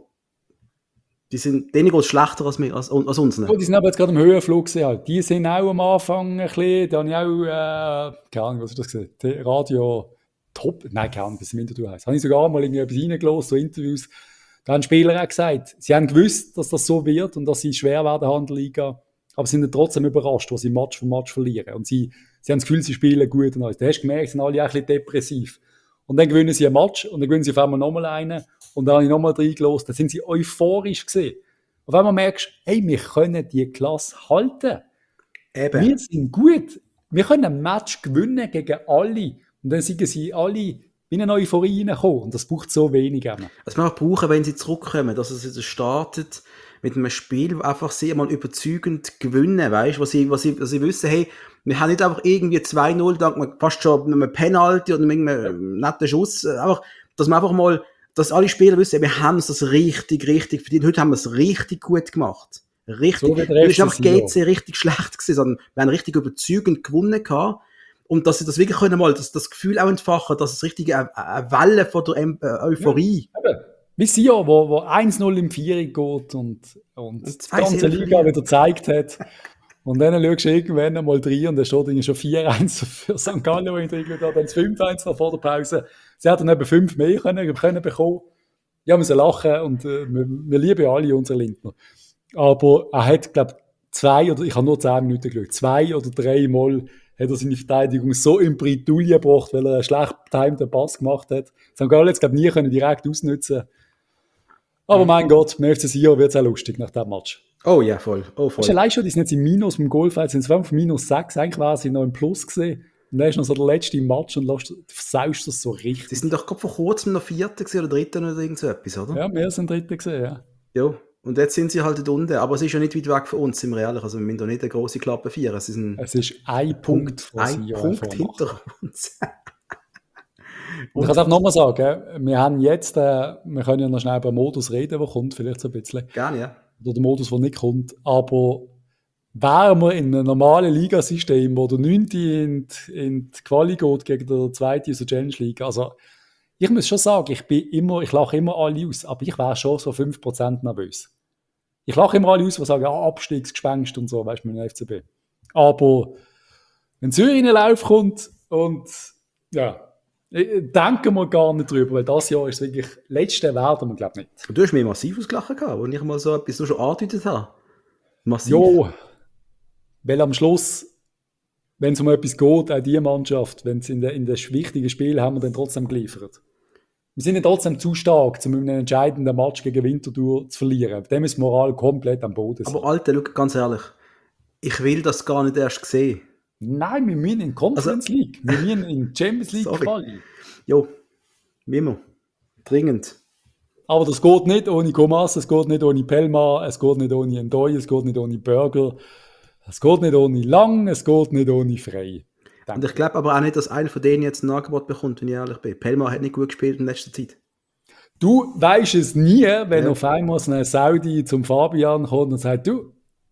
denen geht es schlechter als uns. Oh, die sind aber jetzt gerade im Höhenflug gewesen, halt. Die sind auch am Anfang ein bisschen, da habe ich auch, keine Ahnung, was ist das gesehen? Radio Top, nein, keine Ahnung, was im Winterthur heisst. Habe ich sogar mal irgendwie etwas reingelassen, so Interviews. Da haben Spieler auch gesagt, sie haben gewusst, dass das so wird und dass sie schwer werden haben in der Liga, aber sie sind dann trotzdem überrascht, was sie Match für Match verlieren. Und sie haben das Gefühl, sie spielen gut und alles. Da hast du gemerkt, sie sind alle auch ein bisschen depressiv. Und dann gewinnen sie ein Match und dann gewinnen sie auf einmal nochmal einen und dann habe ich nochmal reingelassen. Dann sind sie euphorisch gewesen. Auf einmal merkst du, hey, wir können die Klasse halten. Eben. Wir sind gut. Wir können ein Match gewinnen gegen alle. Und dann sind sie alle in eine Euphorie reingekommen. Und das braucht so wenig. Was wir auch brauchen, wenn sie zurückkommen, dass es wieder startet mit einem Spiel, wo einfach sie mal überzeugend gewinnen, weißt, wo sie wissen, hey, wir haben nicht einfach irgendwie 2-0, dank fast schon einem Penalty oder einem netten Schuss, einfach, dass wir einfach mal, dass alle Spieler wissen, wir haben es das richtig verdient. Heute haben wir es richtig gut gemacht. Richtig. So es ist einfach GC richtig schlecht gewesen, sondern wir haben richtig überzeugend gewonnen gehabt. Und dass sie das wirklich können mal, das Gefühl auch entfachen, dass es richtig eine Welle von der Euphorie. Ja, wie Sion, wo 1-0 im 4 geht und die ganze Liga wieder gezeigt hat. Und dann schaust du irgendwann einmal rein und da steht schon 4-1 für St. Gallen, wo ich drin habe, dann 5-1 noch vor der Pause. Sie hätten eben 5 mehr können bekommen. Ja, wir müssen lachen und wir lieben alle unsere Lindner. Aber er hat, glaube ich, ich habe nur 10 Minuten geschaut, 2 oder 3 Mal hat er seine Verteidigung so in Bredouille gebracht, weil er einen schlecht getimten Pass gemacht hat. St. Gallen jetzt, glaube ich, nie direkt ausnutzen. Aber mein Gott, im FC Sion wird es auch lustig nach diesem Match. Oh ja, voll. Oh, voll. Weißt du, allein schon, die sind jetzt im Minus im Goalfight, sind zwar auf -6, eigentlich war sie noch im Plus gesehen. Und dann ist noch so der letzte Match und versaust das so richtig. Sie sind doch gerade vor kurzem noch Vierter oder Dritter oder irgend so etwas, oder? Ja, wir sind Dritter gesehen, ja. Ja, und jetzt sind sie halt dort unten. Aber es ist ja nicht weit weg von uns, sind wir ehrlich. Also wir müssen doch nicht eine grosse Klappe feiern. Es ist ein Punkt hinter uns. Und ich kann es auch nochmal sagen, wir haben jetzt, wir können ja noch schnell über den Modus reden, der kommt, vielleicht so ein bisschen. Gerne, ja. Oder der Modus, der nicht kommt. Aber wären wir in einem normalen Ligasystem, wo der 9. in die Quali geht gegen der 2. aus der Challenge League, also ich muss schon sagen, ich lache immer alle aus, aber ich wäre schon so 5% nervös. Ich lache immer alle aus, die sagen, ja, Abstiegsgespenst und so, weißt du, mit dem FCB. Aber wenn Zürich in den Lauf kommt und ja, denken wir gar nicht drüber, weil das Jahr ist wirklich, letzte werden wir, glaube ich, nicht. Du hast mir massiv ausgelachen gehabt, als ich mal so etwas schon angedeutet habe. Massiv. Jo, weil am Schluss, wenn es um etwas geht, auch die Mannschaft, wenn es in den wichtigen Spielen haben wir dann trotzdem geliefert. Wir sind ja trotzdem zu stark, um einen entscheidenden Match gegen Winterthur zu verlieren. Dem ist die Moral komplett am Boden sein. Aber Alter, schau, ganz ehrlich, ich will das gar nicht erst sehen. Nein, wir müssen in Conference League. Wir müssen in Champions League Quali. Jo, wie immer. Dringend. Aber das geht nicht ohne Comas, es geht nicht ohne Pelma, es geht nicht ohne Ndoye, es geht nicht ohne Burger, es geht nicht ohne Lang, es geht nicht ohne Frei. Und ich glaube aber auch nicht, dass einer von denen jetzt ein Angebot bekommt, wenn ich ehrlich bin. Pelma hat nicht gut gespielt in letzter Zeit. Du weisst es nie, wenn auf einmal ein Saudi zum Fabian kommt und sagt, du,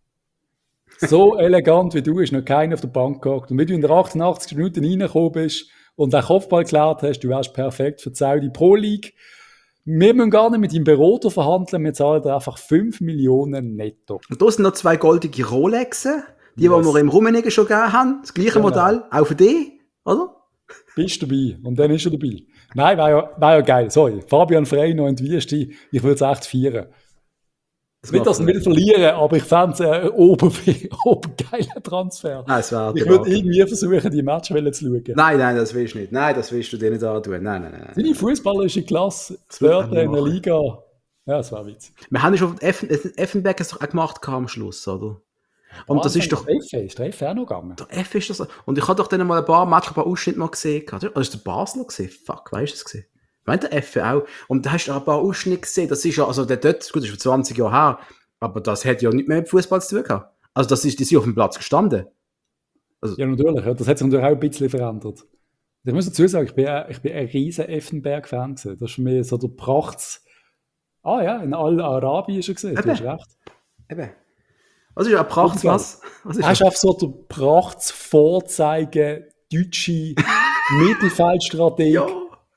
so elegant wie du ist noch keiner auf der Bank gehockt. Und wenn du in der 88 Minuten reingekommen bist und den Kopfball geklärt hast, du wärst perfekt für die Saudi Pro League. Wir müssen gar nicht mit deinem Berater verhandeln, wir zahlen dir einfach 5 Millionen netto. Und da sind noch 2 goldige Rolexen, die wir im Rummenigge schon gegeben haben. Das gleiche Modell, auch für dich, oder? Bist dabei. Und dann ist er dabei. Nein, war ja geil. Sorry. Fabian Frey noch in die Wüste. Ich würde es echt feiern. Nicht, dass er will verlieren, aber ich fände es ein obergeiler Transfer. Nein, ich würde irgendwie versuchen, die Match zu schauen. Nein, das willst du nicht. Nein, das willst du dir nicht antun. Nein. Seine fußballerische Klasse, dort in der Liga. Ja, das war witzig. Wir haben ja schon Effenberg es doch auch gemacht am Schluss, oder? Und das ist doch... Ist der F auch noch gegangen? Der F ist das... Und ich habe doch dann mal ein paar Ausschnitte mal gesehen. Oder ist der Basler gesehen? Fuck, weißt du es gesehen? Ich meine, der Effe auch. Und da hast du auch ein paar Ausschnitte gesehen. Das ist ja, also der dort, gut, das ist vor 20 Jahren her, aber das hat ja nicht mehr mit Fußball zu tun gehabt. Also die sind auf dem Platz gestanden. Ja, natürlich. Ja, das hat sich natürlich auch ein bisschen verändert. Ich muss dazu sagen, ich bin ein riesen Effenberg-Fan gewesen. Das ist für mich so der Prachts... Ah ja, in Al-Arabi ist er gesehen, du hast Eben. recht. Eben. Was ist ein Prachts was? Was ist Er ist einfach so der Prachts-Vorzeige deutsche Mittelfeldstrateg. Ja.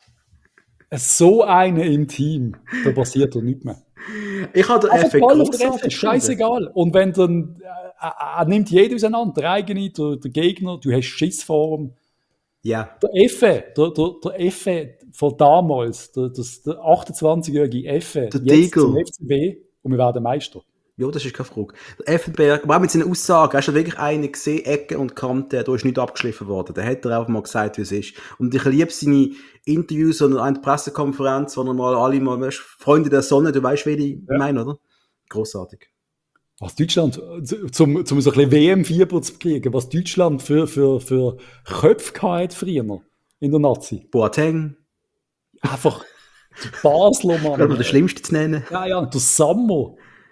So einer im Team, da passiert doch nichts mehr. Ich habe den Einfach Effe Ball auf der Effe, grossartig scheißegal. Und wenn dann, er nimmt jeden auseinander, der eigene, der Gegner, du hast Schiss vor ihm. Ja. Der Effe von damals, der 28-jährige Effe, Der jetzt Tegel. zum FCB und wir werden Meister. Ja, das ist keine Frage. Der Effenberg, aber auch mit seinen Aussagen, hast du wirklich einen gesehen, Ecken und Kanten, da ist nicht abgeschliffen worden. Da hat er einfach mal gesagt, wie es ist. Und ich liebe seine Interviews und eine Pressekonferenz, wo er mal alle mal, weißt, Freunde der Sonne, du weißt, wie ich meine, oder? Großartig. Was Deutschland, zum so ein bisschen WM-Fieber zu kriegen, was Deutschland für Köpfe gehabt früher in der Nazi. Boateng, Einfach der Basler, gerade Mann. mal der Schlimmste zu nennen. Ja, der Sammer.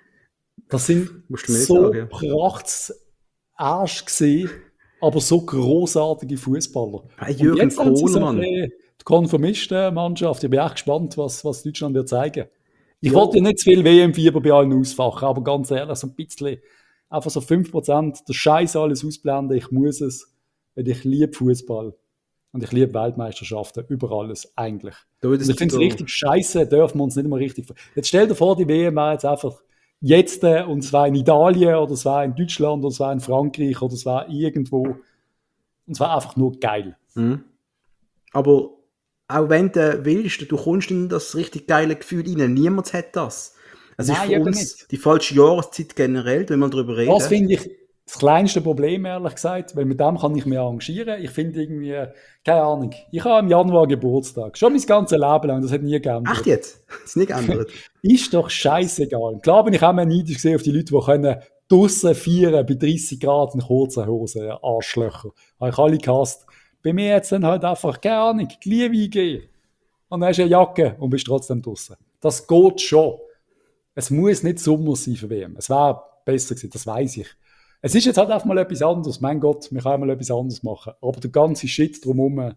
Das sind Musst du mir so sagen, ja. Prachtsarsch gesehen, aber so grossartige Fußballer. Hey, Jürgen Kohler, Mann. Die Konformisten-Mannschaft. Ich bin echt gespannt, was Deutschland wird zeigen. Ich wollte ja nicht zu viel WM-Fieber bei allen ausfachen, aber ganz ehrlich, so ein bisschen, einfach so 5% der Scheiß alles ausblenden. Ich muss es, weil ich liebe Fußball. Und ich liebe Weltmeisterschaften über alles, eigentlich. Und ich finde es richtig scheiße, dürfen wir uns nicht mal richtig... Jetzt stell dir vor, die WM wäre jetzt einfach jetzt, und es war in Italien, oder es war in Deutschland, oder es war in Frankreich, oder es war irgendwo. Und es war einfach nur geil. Mhm. Aber auch wenn du willst, du kommst in das richtig geile Gefühl rein. Niemand hat das. Es ist für uns die falsche Jahreszeit generell, wenn wir darüber reden. Das finde ich das kleinste Problem, ehrlich gesagt, weil mit dem kann ich mich arrangieren. Ich finde irgendwie, keine Ahnung, ich habe im Januar Geburtstag. Schon mein ganzes Leben lang, das hat nie geändert. Ach jetzt? Das ist nicht geändert. Ist doch scheißegal. Klar bin ich auch mal neidisch gesehen auf die Leute, die können draussen feiern bei 30 Grad in kurzen Hosen, Arschlöcher. Habe ich alle gehasst. Bei mir jetzt dann halt einfach, keine Ahnung, Glühwein gehen. Und dann hast du eine Jacke und bist trotzdem draussen. Das geht schon. Es muss nicht Sommer sein für WM. Es wäre besser gewesen, das weiss ich. Es ist jetzt halt einfach mal etwas anderes. Mein Gott, wir können mal etwas anderes machen. Aber der ganze Shit drumherum,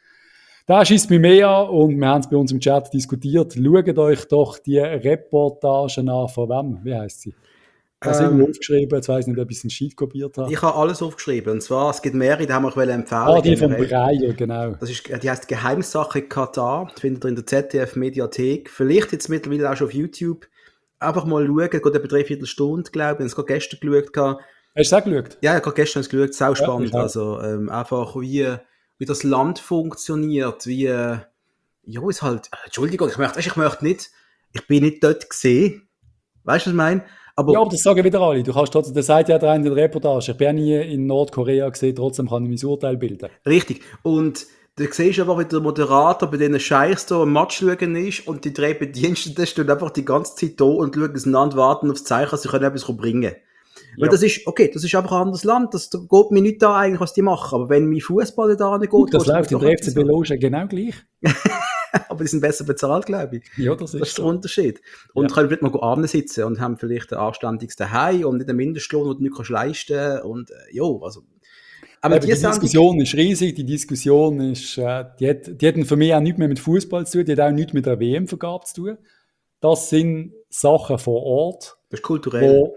da schießt mich mehr an und wir haben es bei uns im Chat diskutiert. Schaut euch doch die Reportagen an von wem? Wie heisst sie? Was habe ich aufgeschrieben? Jetzt weiss nicht, ob ich einen Sheet kopiert habe. Ich habe alles aufgeschrieben. Und zwar, es gibt mehrere, die haben wir empfehlen. Die vom Breyer, genau. Das ist, die heisst Geheimsache Katar. Das findet ihr in der ZDF-Mediathek. Vielleicht jetzt mittlerweile auch schon auf YouTube. Einfach mal schauen. Geht etwa 3/4 Stunde, glaube ich. Ich habe es gestern geschaut. Hast du es auch geschaut? Ja, ich habe gestern geschaut. Sau spannend. Ja, also einfach, wie das Land funktioniert. Wie, ja, ist halt, Entschuldigung, ich möchte nicht, ich bin nicht dort gesehen. Weißt du, was ich meine? Aber das sagen wieder alle. Du kannst trotzdem, das sagt ja der in der Reportage. Ich bin ja nie in Nordkorea gesehen, trotzdem kann ich mein Urteil bilden. Richtig. Und du siehst einfach, wie der Moderator bei diesen Scheichs da am Match schauen ist und die 3 Bediensteten stehen einfach die ganze Zeit da und schauen auseinander, warten aufs Zeichen, dass sie etwas bringen können. Weil das ist, okay, das ist einfach ein anderes Land, das geht mir nicht da eigentlich, was die machen. Aber wenn mein Fußball da nicht geht... Das läuft in der FCB-Loge genau gleich. Aber die sind besser bezahlt, glaube ich. Ja, das ist der Unterschied. Und können vielleicht mal abends sitzen und haben vielleicht ein anständiges Daheim und nicht einen Mindestlohn, den du nicht leisten kannst. Und also... Aber die Diskussion ist riesig, die Diskussion ist, die hat für mich auch nichts mehr mit Fußball zu tun, die hat auch nichts mit der WM-Vergabe zu tun. Das sind Sachen vor Ort. Das ist kulturell.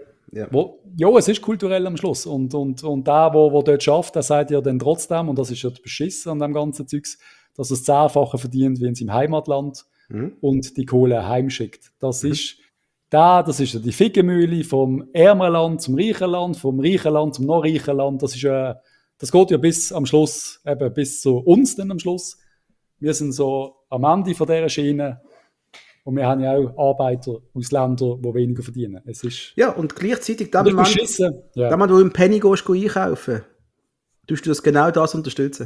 Es ist kulturell am Schluss. Und der dort schafft, der sagt ja dann trotzdem, und das ist ja das Beschissen an dem ganzen Zeugs, dass er es 10-fache verdient wie in seinem Heimatland und die Kohle heimschickt. Das ist ja die Fickenmühle vom ärmeren Land zum reichen Land, vom reichen Land zum noch reichen Land. Das geht ja bis am Schluss, eben bis zu uns dann am Schluss. Wir sind so am Ende von dieser Schiene. Und wir haben ja auch Arbeiter aus Ländern, die weniger verdienen. Es ist und gleichzeitig, wenn du im Penny gehst, einkaufen, tust du genau das unterstützen.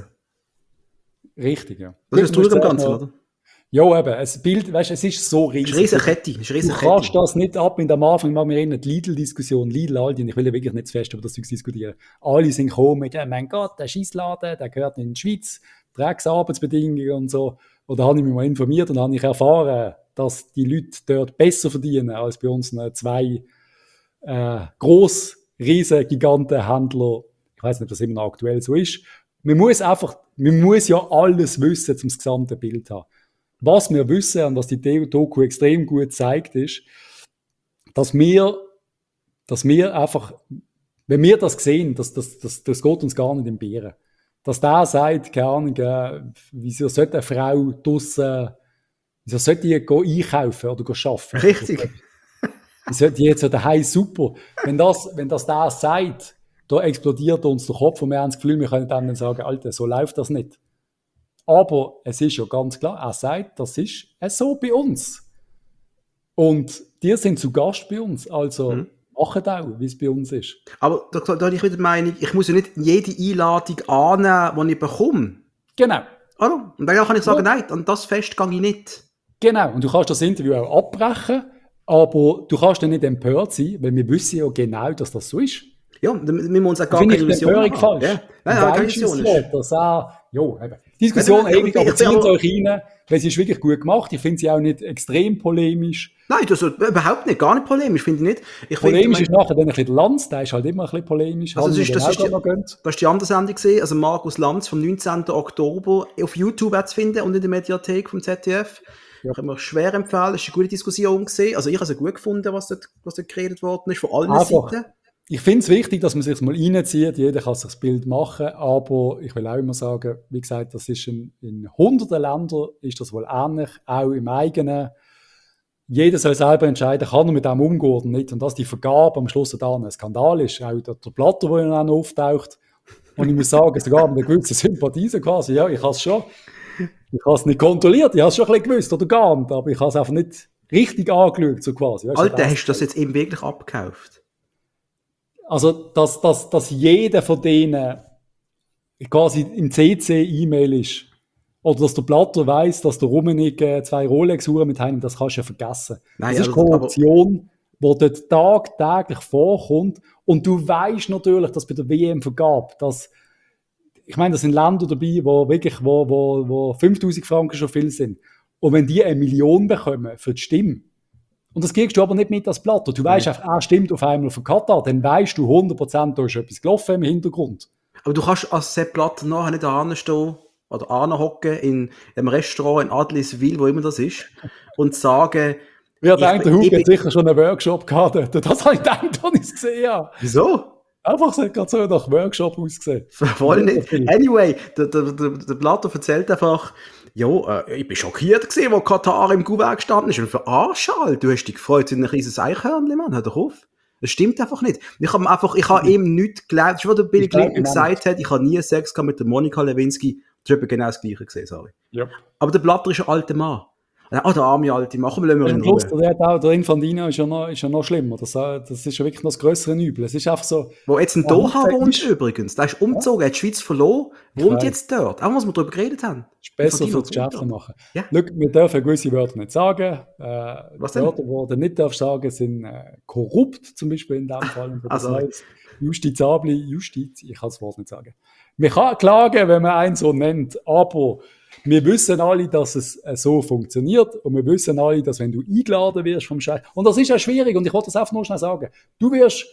Richtig, ja. Das ist das im Ganzen, oder? Ja, eben. Es ist so riesig. Es ist eine Riesenkette. Du kannst das nicht ab. Und am Anfang machen wir die Lidl-Diskussion. Lidl, Aldi, ich will ja wirklich nicht zu fest über das Zeug diskutieren. Alle sind gekommen mit, mein Gott, der Scheissladen, der gehört in die Schweiz. Drecksarbeitsbedingungen und so. Oder habe ich mich mal informiert und habe ich erfahren, dass die Leute dort besser verdienen als bei uns zwei riesen Gigantenhändler. Ich weiß nicht, ob das immer noch aktuell so ist. Man muss ja alles wissen, um das gesamte Bild zu haben. Was wir wissen und was die Doku extrem gut zeigt, ist, dass wir einfach, wenn wir das sehen, das geht uns gar nicht im Bieren. Dass der sagt, keine Ahnung, wieso sollte eine Frau draussen, wieso sollte die einkaufen oder arbeiten? Richtig. Die sollte jetzt so daheim super. Wenn das der sagt, da explodiert uns der Kopf und wir haben das Gefühl, wir können dann sagen, Alter, so läuft das nicht. Aber es ist ja ganz klar, er sagt, das ist so bei uns. Und die sind zu Gast bei uns, also machen auch, wie es bei uns ist. Aber da habe ich wieder die Meinung, ich muss ja nicht jede Einladung annehmen, die ich bekomme. Genau. Oder? Und dann kann ich sagen, nein, an das Fest gehe ich nicht. Genau, und du kannst das Interview auch abbrechen, aber du kannst dann nicht empört sein, weil wir wissen ja genau, dass das so ist. Ja, dann müssen wir uns auch gar keine Illusion haben. Falsch. Ja. Nein, keine Illusion ist. Diskussion ewig, aber zieht euch rein, weil sie ist wirklich gut gemacht. Ich finde sie auch nicht extrem polemisch. Nein, das ist überhaupt nicht, gar nicht polemisch, finde ich nicht. Polemisch ist nachher dann ein bisschen Lanz, der ist halt immer ein bisschen polemisch. Also das ist die andere Sendung gesehen, also Markus Lanz vom 19. Oktober auf YouTube zu finden und in der Mediathek vom ZDF. Ja. Kann man schwer empfehlen, das ist eine gute Diskussion gesehen. Also ich habe es gut gefunden, was dort geredet worden ist, von allen Seiten. Ich finde es wichtig, dass man sich mal reinzieht. Jeder kann sich das Bild machen, aber ich will auch immer sagen, wie gesagt, das ist in hunderten Ländern ist das wohl ähnlich, auch im eigenen. Jeder soll selber entscheiden, kann er mit dem umgehen oder nicht. Und dass die Vergabe am Schluss da ein Skandal ist, auch der Blatter, der dann auftaucht. Und ich muss sagen, sogar mit einer gewissen Sympathie quasi, ja, ich habe es schon. Ich habe es nicht kontrolliert, ich habe es schon ein bisschen gewusst oder gar nicht, aber ich habe es einfach nicht richtig angeschaut, so quasi. Weißt, Alter, hast du das jetzt eben wirklich abgekauft? Also, dass jeder von denen quasi im CC-E-Mail ist, oder dass der Blatter weiss, dass der Rummenigge 2 Rolex-Uhren mit heim, das kannst du ja vergessen. Nein, das ist Korruption, die dort tagtäglich vorkommt. Und du weißt natürlich, dass bei der WM-Vergabe, ich meine, da sind Länder dabei, wo 5'000 Franken schon viel sind. Und wenn die 1 Million bekommen für die Stimme, und das kriegst du aber nicht mit als Blatter. Du weißt einfach, er stimmt auf einmal für Katar, dann weißt du 100%, da ist etwas gelaufen im Hintergrund. Aber du kannst als Sepp Blatter nachher nicht anstehen oder anhocken in einem Restaurant in Adliswil, wo immer das ist, und sagen... Ich denke, der Hugo hat sicher schon einen Workshop gehabt. Das habe ich gedacht, als ich es gesehen habe. Wieso? Einfach, es hat gerade so nach Workshop ausgesehen. Voll nicht. Anyway, der Blatter erzählt einfach, ja, ich bin schockiert gewesen, wo Katar im Kuvert gestanden ist. Und verarscht halt, du hast dich gefreut, in ein kleines Eichhörnchen, Mann, hör doch auf. Das stimmt einfach nicht. Ich habe ihm nichts gelernt. Das ist, was der Bill Clinton gesagt hat, ich habe nie Sex gehabt mit der Monika Lewinsky. Das ist genau das Gleiche gesehen, sorry. Ja. Aber der Blatter ist ein alter Mann. Der arme Alte, machen wir in Ruhe. Der Infantino ist ja noch schlimmer. Das ist ja wirklich noch das grössere Übel. Es ist einfach so... Wo jetzt in Doha wohnt übrigens. Der ist umgezogen, er hat die Schweiz verloren, wohnt jetzt dort. Auch was wir darüber geredet haben. Ist besser für das Geschäft machen. Ja. Schau, wir dürfen gewisse Wörter nicht sagen. Was denn? Wörter, die du nicht darfst sagen, sind korrupt, zum Beispiel in diesem Fall. Also. Justizabli, ich kann das Wort nicht sagen. Man kann klagen, wenn man einen so nennt, aber... Wir wissen alle, dass es so funktioniert und wir wissen alle, dass wenn du eingeladen wirst vom Chef, und das ist ja schwierig und ich wollte das einfach nur schnell sagen, du bist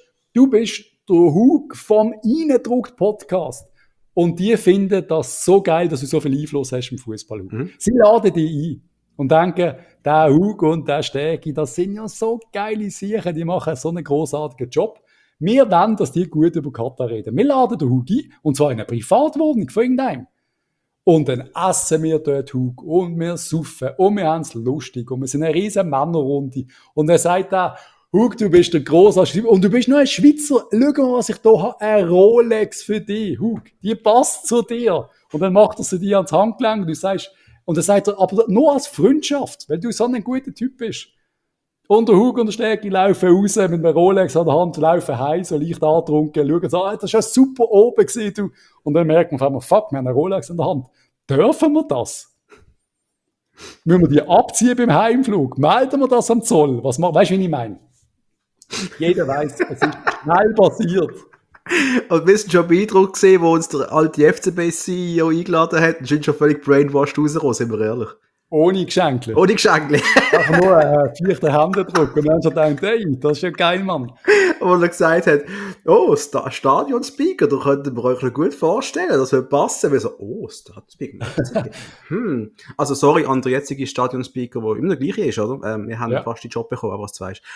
der Hug vom Eindruckt-Podcast und die finden das so geil, dass du so viel Einfluss hast im Fußball. Sie laden dich ein und denken, der Hug und der Stegi, das sind ja so geile Sachen, die machen so einen grossartigen Job. Wir wollen, dass die gut über Katar reden. Wir laden den Hug ein, und zwar in einer Privatwohnung von irgendeinem. Und dann essen wir dort Hug und wir saufen und wir haben es lustig und wir sind eine riesen Männerrunde. Und er sagt da, Hug, du bist der großartige und du bist nur ein Schweizer. Schau mal, was ich da habe. Eine Rolex für dich, Hug. Die passt zu dir. Und dann macht er sie dir ans Handgelenk und du sagst, und dann sagt er, aber nur als Freundschaft, weil du so ein guter Typ bist. Und der Hug und der Stegi laufen raus mit einem Rolex an der Hand, laufen heim, so leicht angetrunken, schauen so, das war ja super oben gewesen, du. Und dann merkt man auf einmal, fuck, wir haben eine Rolex in der Hand. Dürfen wir das? Müssen wir die abziehen beim Heimflug? Melden wir das am Zoll? Weißt du, wie ich meine? Jeder weiß, es ist schnell passiert. Und wir sind schon beeindruckt gesehen, wo uns der alte FCB-CEO eingeladen hat, und sind schon völlig brainwashed rausgekommen, sind wir ehrlich. Ohne Geschenke. Ohne Geschenke. Einfach nur einen vierten Händedruck. Und dann schon gedacht, hey, das ist ja geil, Mann. Wo er gesagt hat, oh, Stadion-Speaker, da könnten wir euch noch gut vorstellen, das wird passen. Wir so, oh, Stadion-Speaker. Also, sorry an der jetzige Stadion-Speaker, der immer der gleiche ist, oder? Wir haben fast den Job bekommen, aber was du weißt.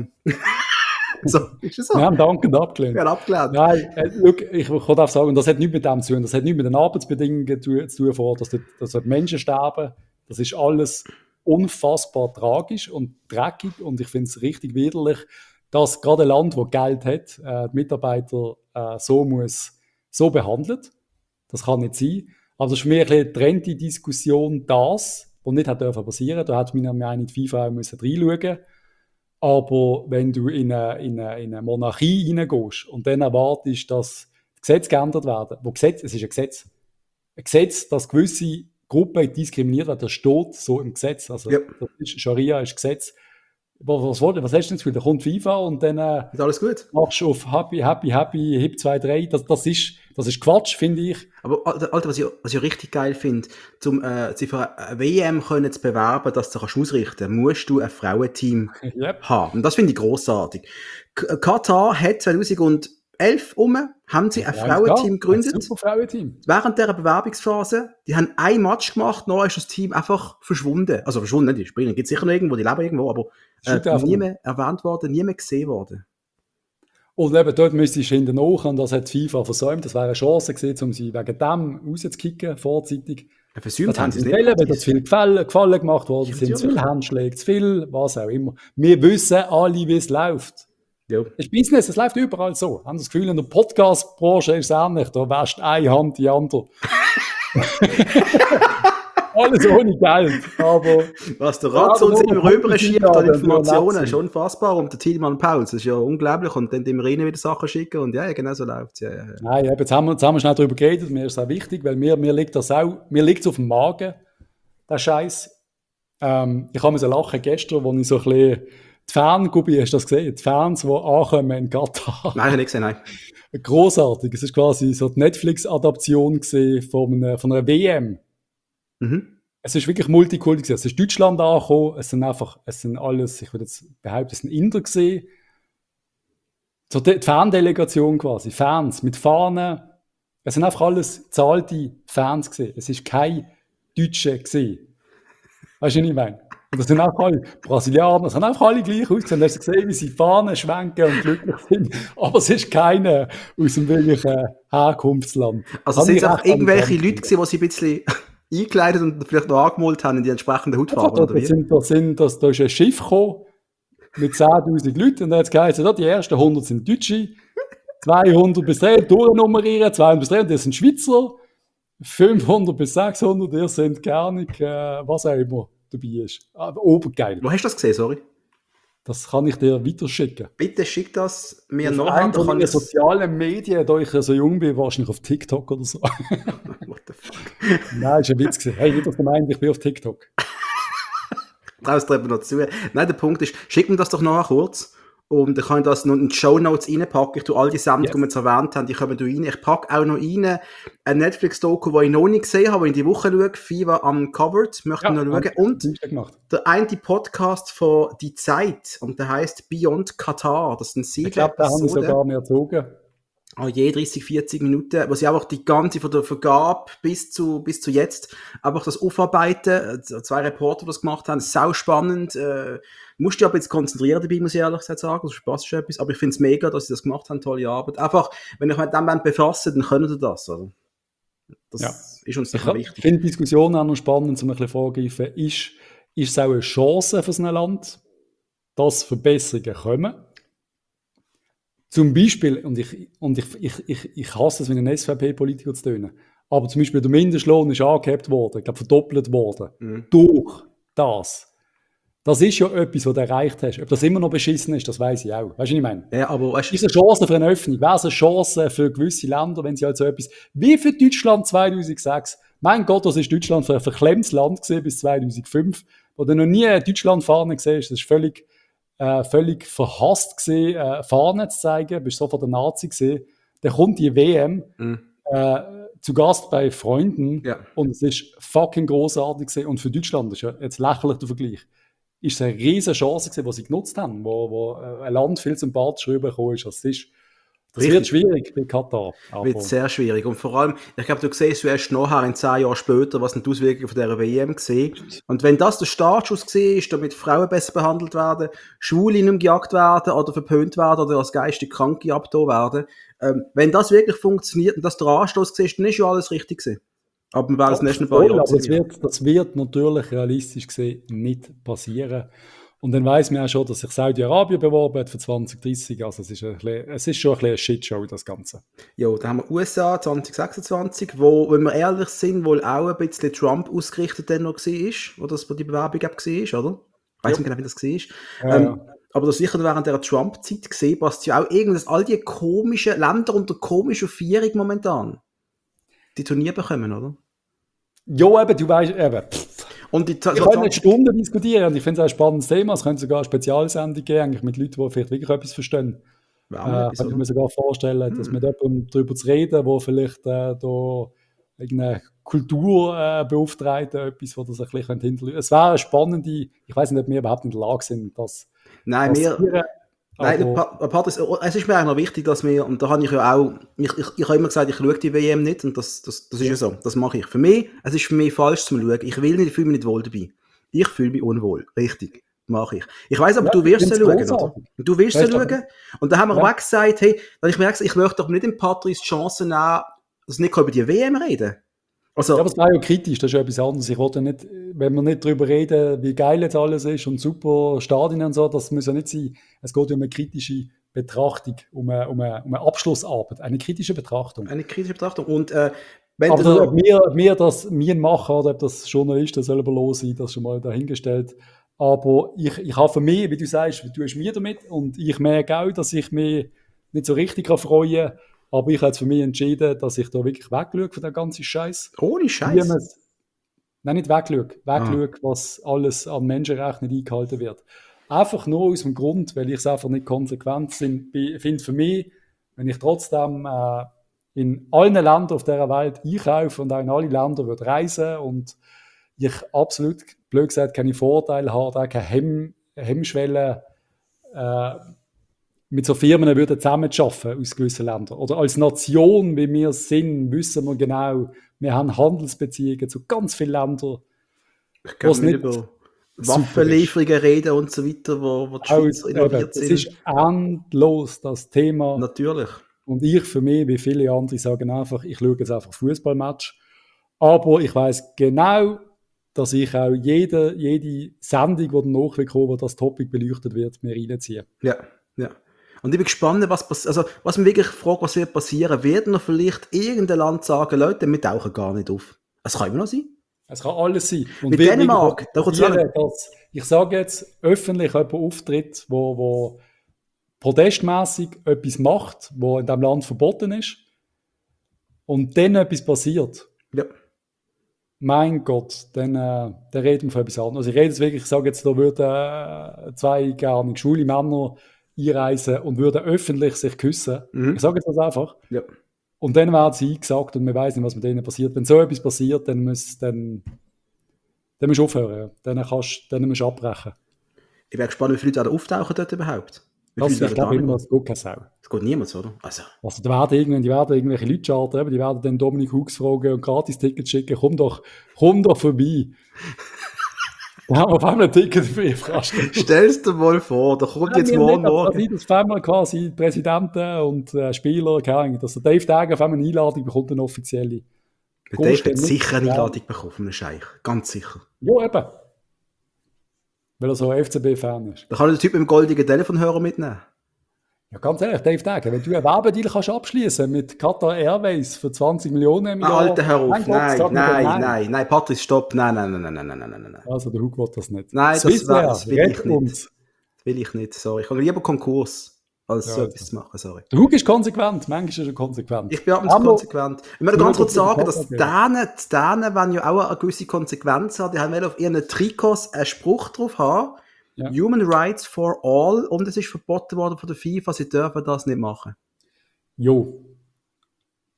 So, ist es so? Wir haben dankend abgelehnt. Wir haben abgelehnt. Nein, look, ich kann auch sagen, das hat nichts mit dem zu tun, das hat nichts mit den Arbeitsbedingungen zu tun, dass dort Menschen sterben. Das ist alles unfassbar tragisch und dreckig und ich finde es richtig widerlich, dass gerade ein Land, das Geld hat, die Mitarbeiter so behandelt. Das kann nicht sein. Aber das ist für mich eine getrennte Diskussion, das nicht hat passieren dürfen. Da hat meiner Meinung nach die FIFA auch müssen reinschauen. Aber wenn du in eine Monarchie hineingehst und dann erwartest, dass die Gesetze geändert werden, es ist ein Gesetz, dass gewisse Gruppen diskriminiert werden, das steht so im Gesetz. Also, Ja. das ist, Scharia ist Gesetz. Was hast du denn das Gefühl? Da kommt FIFA und dann Ist alles gut? machst du auf Happy, Hip 2, 3. Das ist Quatsch, finde ich. Aber, Alter, was ich richtig geil finde, sich für eine WM können zu bewerben, dass du kannst ausrichten, musst du ein Frauenteam Yep. haben. Und das finde ich grossartig. Katar hat 2011 haben sie ein Frauenteam gegründet. Ein super Frauenteam. Während dieser Bewerbungsphase, die haben ein Match gemacht, noch ist das Team einfach verschwunden. Also verschwunden, die spielen, gibt sicher noch irgendwo, die leben irgendwo, aber nie mehr erwähnt worden, nie mehr gesehen worden. Und eben dort müsstest du hinten nach, und das hat die FIFA versäumt. Das wäre eine Chance gewesen, um sie wegen dem rauszukicken, vorzeitig. Versäumt haben sie es nicht. Weil zu viel Gefallen gemacht worden sind, zu viel Handschläge, zu viel, was auch immer. Wir wissen alle, wie es läuft. Ja. Das ist Business, es läuft überall so. Haben das Gefühl, in der Podcast-Branche ist es ähnlich. Da wäscht eine Hand die andere. Alles ohne Geld. Aber was der Rat uns immer rüber schiebt an Informationen, ist unfassbar. Und der Tilman Pauls, das ist ja unglaublich. Und dann immer rein wieder Sachen schicken. Und ja, genau so läuft es. Ja. Nein, jetzt haben wir schnell darüber geredet. Mir ist das auch wichtig, weil mir liegt es auf dem Magen, der Scheiß. Ich habe mir so lachen gestern, wo ich so ein bisschen die Fan-Gubi, hast du das gesehen? Die Fans, die ankommen in Katar. Nein, ich habe nicht gesehen, nein. Grossartig. Es ist quasi so die Netflix-Adaption von einer WM. Mhm. Es ist wirklich Multikulti. Es ist Deutschland angekommen. Es sind alles, ich würde jetzt behaupten, es sind Inder gesehen. So die Fandelegation quasi. Fans mit Fahnen. Es sind einfach alles zahlte Fans gesehen. Es ist kein Deutsche gesehen. Weißt du, was ich meine? Und das sind auch alle Brasilianer, das haben einfach alle gleich ausgesehen. Hast du gesehen, wie sie Fahnen schwenken und glücklich sind. Aber es ist keiner aus dem wirklichen Herkunftsland. Also sind es auch irgendwelche Leute gewesen, die sie ein bisschen eingekleidet und vielleicht noch angemalt haben in die entsprechende Hautfarbe? Da ist ein Schiff gekommen mit 10'000 Leuten und dann hat es geheißen, die ersten 100 sind Deutsche, 200 bis 300 durchnummerieren, 200 bis 300, das sind Schweizer, 500 bis 600, ihr sind gar nicht, was auch immer dabei ist. Aber obergeil. Wo hast du das gesehen, sorry? Das kann ich dir weiterschicken. Bitte schick das mir auf nachher. Von den sozialen Medien, da ich so jung bin, wahrscheinlich auf TikTok oder so. What the fuck? Nein, ist ein Witz gewesen. Hey, nicht, dass du meinst, ich bin auf TikTok. Traust du eben noch zu. Nein, der Punkt ist, schick mir das doch nachher kurz. Und dann kann ich das noch in die Shownotes reinpacken. Ich tue all die Sendungen, die wir jetzt erwähnt haben, die kommen da rein. Ich packe auch noch rein ein Netflix-Doku, das ich noch nicht gesehen habe, den ich die Woche schaue. FIFA Uncovered, möchte ich noch schauen. Und der eine Podcast von «Die Zeit», und der heisst «Beyond Qatar». Das sind 7 Episoden. Ich glaube, da haben wir sogar mehr gezogen. Je 30, 40 Minuten, wo sie einfach die ganze von der Vergabe bis zu jetzt einfach das aufarbeiten. 2 Reporter, die das gemacht haben, sau spannend. Musst dich aber jetzt konzentrieren dabei, muss ich ehrlich gesagt sagen. Das Spaß ist etwas, aber ich finde es mega, dass sie das gemacht haben, tolle Arbeit. Einfach, wenn ich mich mit dem befasse, dann können sie das. Oder? Das ist uns sicher wichtig. Ich finde die Diskussion auch noch spannend, um ein bisschen vorgreifen. Ist es auch eine Chance für so ein Land, dass Verbesserungen kommen? Zum Beispiel, und ich hasse es, wenn ein SVP-Politiker zu tönen, aber zum Beispiel der Mindestlohn ist angehebt worden, ich glaube verdoppelt worden, durch das. Das ist ja etwas, was du erreicht hast. Ob das immer noch beschissen ist, das weiss ich auch. Weißt du, was ich meine? Ja, aber weißt, ist eine Chance für eine Öffnung. Wäre es eine Chance für gewisse Länder, wenn sie halt so etwas, wie für Deutschland 2006, mein Gott, das ist Deutschland für ein verklemmtes Land gewesen, bis 2005, wo du noch nie Deutschland-Fahne gesehen hast, das ist völlig verhasst gewesen, Fahnen zu zeigen, bist so von der Nazi gesehen. dann kommt die WM Mhm. zu Gast bei Freunden Ja. und es ist fucking großartig gewesen. Und für Deutschland ist ja jetzt lächerlich der Vergleich. Ist es eine riesige Chance gewesen, die sie genutzt haben, wo ein Land viel sympathischer rübergekommen ist, als es ist. Das Richtig. wird schwierig bei Katar. Wird sehr schwierig. Und vor allem, ich glaube, du siehst erst nachher, in 10 Jahren später, was die Auswirkungen von dieser WM gesehen. Und wenn das der Startschuss war, damit Frauen besser behandelt werden, Schwule nicht mehr gejagt werden oder verpönt werden oder als geistig Kranke abgetan werden, wenn das wirklich funktioniert und das der Anstoß war, dann ist ja alles richtig gewesen. Aber wir werden es nächsten paar Jahre aber sehen. das wird natürlich realistisch gesehen nicht passieren. Und dann weiss man auch schon, dass sich Saudi-Arabien beworben hat für 2030. Also es ist schon ein bisschen eine Shitshow, das Ganze. Ja, da haben wir USA 2026, wo, wenn wir ehrlich sind, wohl auch ein bisschen Trump ausgerichtet dann noch war, wo die Bewerbung war, oder? Ich weiss nicht genau, wie das war. Ja. Aber das sicher während der Trump-Zeit gesehen, passt ja auch irgendwas, all die komischen Länder unter komischer Führung momentan, die Turnier bekommen, oder? Ja, eben, du weißt, eben. Und die Ich kann nicht Stunden diskutieren und ich finde es auch ein spannendes Thema. Es könnte sogar eine Spezialsendung geben, eigentlich mit Leuten, die vielleicht wirklich etwas verstehen. Kann ich mir sogar vorstellen, dass mit jemandem darüber zu reden, wo vielleicht da irgendeine Kulturbeauftragte etwas, wo das ein bisschen hinterlegen. Es wäre eine spannende, ich weiß nicht, ob wir überhaupt in der Lage sind, das Nein, aber es ist mir auch noch wichtig, dass wir, und da habe ich ja auch, ich habe immer gesagt, ich schaue die WM nicht, und das ist ja so, das mache ich. Es ist für mich falsch zum Schauen. Ich fühle mich nicht wohl dabei. Ich fühle mich unwohl, richtig, mache ich. Ich weiss aber, Ja, du wirst ich sie find's schauen, oder? großartig. Du wirst sie Weißt du, schauen, und dann haben wir Ja. auch gesagt, hey, weil ich merke, ich möchte doch nicht dem Patrice die Chance nehmen, dass nicht über die WM reden. Also, Ja, aber es wäre ja kritisch, das ist ja etwas anderes. Ich wollte nicht, wenn wir nicht darüber reden, wie geil jetzt alles ist und super Stadien und so, das muss ja nicht sein. Es geht um eine kritische Betrachtung, um eine Abschlussarbeit, eine kritische Betrachtung. eine kritische Betrachtung. Und wenn Aber du ob wir das machen oder ob das Journalisten selber los sind, das schon mal dahingestellt. Aber ich habe für mich, wie du sagst, du hast mir damit und ich merke auch, dass ich mich nicht so richtig freuen kann. Aber ich habe jetzt für mich entschieden, dass ich da wirklich wegschaue von dem ganzen Scheiß. ohne Scheiß. Nein, nicht wegschaue, was alles an Menschenrechten nicht eingehalten wird. Einfach nur aus dem Grund, weil ich es einfach nicht konsequent finde für mich, wenn ich trotzdem in allen Ländern auf dieser Welt einkaufe und auch in alle Länder würde reisen und ich absolut, blöd gesagt, keine Vorteile habe, auch keine Hemmschwelle mit so Firmen würden zusammenarbeiten aus gewissen Ländern. Oder als Nation, wie wir sind, wissen wir genau, wir haben Handelsbeziehungen zu ganz vielen Ländern. Ich kann nicht über Waffenlieferungen reden und so weiter, wo die Schweizer involviert sind. Es ist endlos, das Thema. Natürlich. Und ich für mich, wie viele andere, sagen einfach, ich schaue jetzt einfach Fußballmatch. Aber ich weiß genau, dass ich auch jede Sendung, die danach kommt, wo das Topic beleuchtet wird, mir reinziehe. Ja. Und ich bin gespannt, was man wirklich fragt, was wird passieren. Wird noch vielleicht irgendein Land sagen, Leute, wir tauchen gar nicht auf? Es kann immer noch sein. Es kann alles sein. Und Mit Dänemark, da kommt dass ich sage jetzt öffentlich jemand auftritt, wo protestmäßig etwas macht, wo in diesem Land verboten ist, und dann etwas passiert. Ja. Mein Gott, dann reden wir von etwas anderes. Also ich rede jetzt wirklich, ich sage jetzt, da würden zwei gerne schwule Männer einreisen und würden öffentlich sich küssen. Ich sage jetzt das einfach. Ja. Und dann werden sie eingesagt und man weiß nicht, was mit denen passiert. Wenn so etwas passiert, dann musst du aufhören. Dann musst du abbrechen. Ich bin gespannt, wie viele Leute auftauchen dort überhaupt. Ich glaube immer, es geht keine Sau. Es geht niemand, oder? Also die werden irgendwelche Leute chartern, die werden dann Dominik Hux fragen und Gratis-Tickets schicken. Komm doch vorbei. Da haben wir auf einmal ein Ticket für ihr fast. Stell's dir mal vor, da kommt jetzt morgen. Das auf einmal quasi Präsidenten und Spieler, keine Ahnung, dass der Dave Degen auf einmal eine Einladung bekommt, eine offizielle. Der Dave hat sicher eine Einladung bekommen von einem Scheich. Ganz sicher. Ja, eben. Weil er so FCB-Fan ist. Da kann der Typ mit dem goldigen Telefonhörer mitnehmen. Ja, ganz ehrlich, Dave Degen, wenn du einen Werbedeal kannst abschließen mit Qatar Airways für 20 Millionen im Jahr. Alter, hör auf. Nein, Patrice, stopp. Nein. Also, der Hug will das nicht. Nein, das will ich nicht. Das will ich nicht, sorry. Ich habe lieber Konkurs, als so etwas zu machen, sorry. Der Hug ist konsequent, manchmal ist er konsequent. Ich bin ab und zu konsequent. Ich möchte ganz kurz sagen, dass die Dänen wollen ja auch eine gewisse Konsequenz haben. Die haben auf ihren Trikots einen Spruch drauf haben. Ja. Human Rights for All, und es ist verboten worden von der FIFA, sie dürfen das nicht machen. Jo.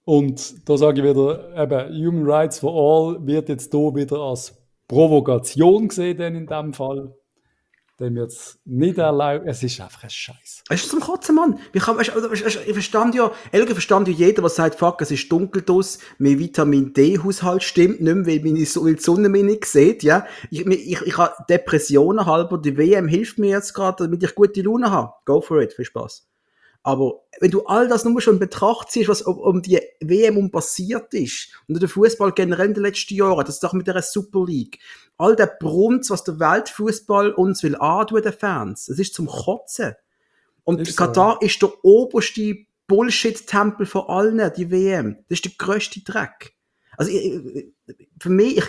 Und da sage ich wieder, eben, Human Rights for All wird jetzt hier wieder als Provokation gesehen, denn in dem Fall. Dem wird es nicht erlaubt. Es ist einfach ein Scheiß. Es ist zum Kotzen, Mann. Ich verstand ja, ehrlich verstand ja jeder, der sagt, fuck, es ist dunkel draus, mein Vitamin D-Haushalt stimmt nicht mehr, weil die Sonne mich nicht sieht, ja. Ich habe Depressionen halber, die WM hilft mir jetzt gerade, damit ich gute Laune habe. Go for it, viel Spaß. Aber wenn du all das nur schon in Betracht ziehst, was um die WM passiert ist, und der Fußball generell in den letzten Jahren, das ist doch mit der Super League, all der Brunz, was der Weltfußball uns will antun, den Fans, es ist zum Kotzen. Und Ist so. Katar ist der oberste Bullshit-Tempel von allen, die WM. Das ist der grösste Dreck. Also für mich,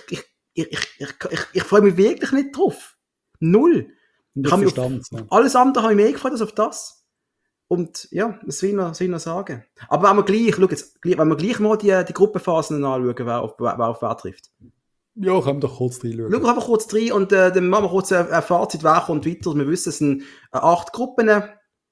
ich freue mich wirklich nicht drauf. Null. Alles andere habe ich mehr gefreut als auf das. Und ja, das will ich noch sagen. Aber wenn wir gleich mal die Gruppenphasen anschauen, wer auf wer trifft. Ja, können wir doch kurz reinschauen. Schauen wir einfach kurz rein und dann machen wir kurz ein Fazit, wer kommt weiter. Wir wissen, es sind 8 Gruppen.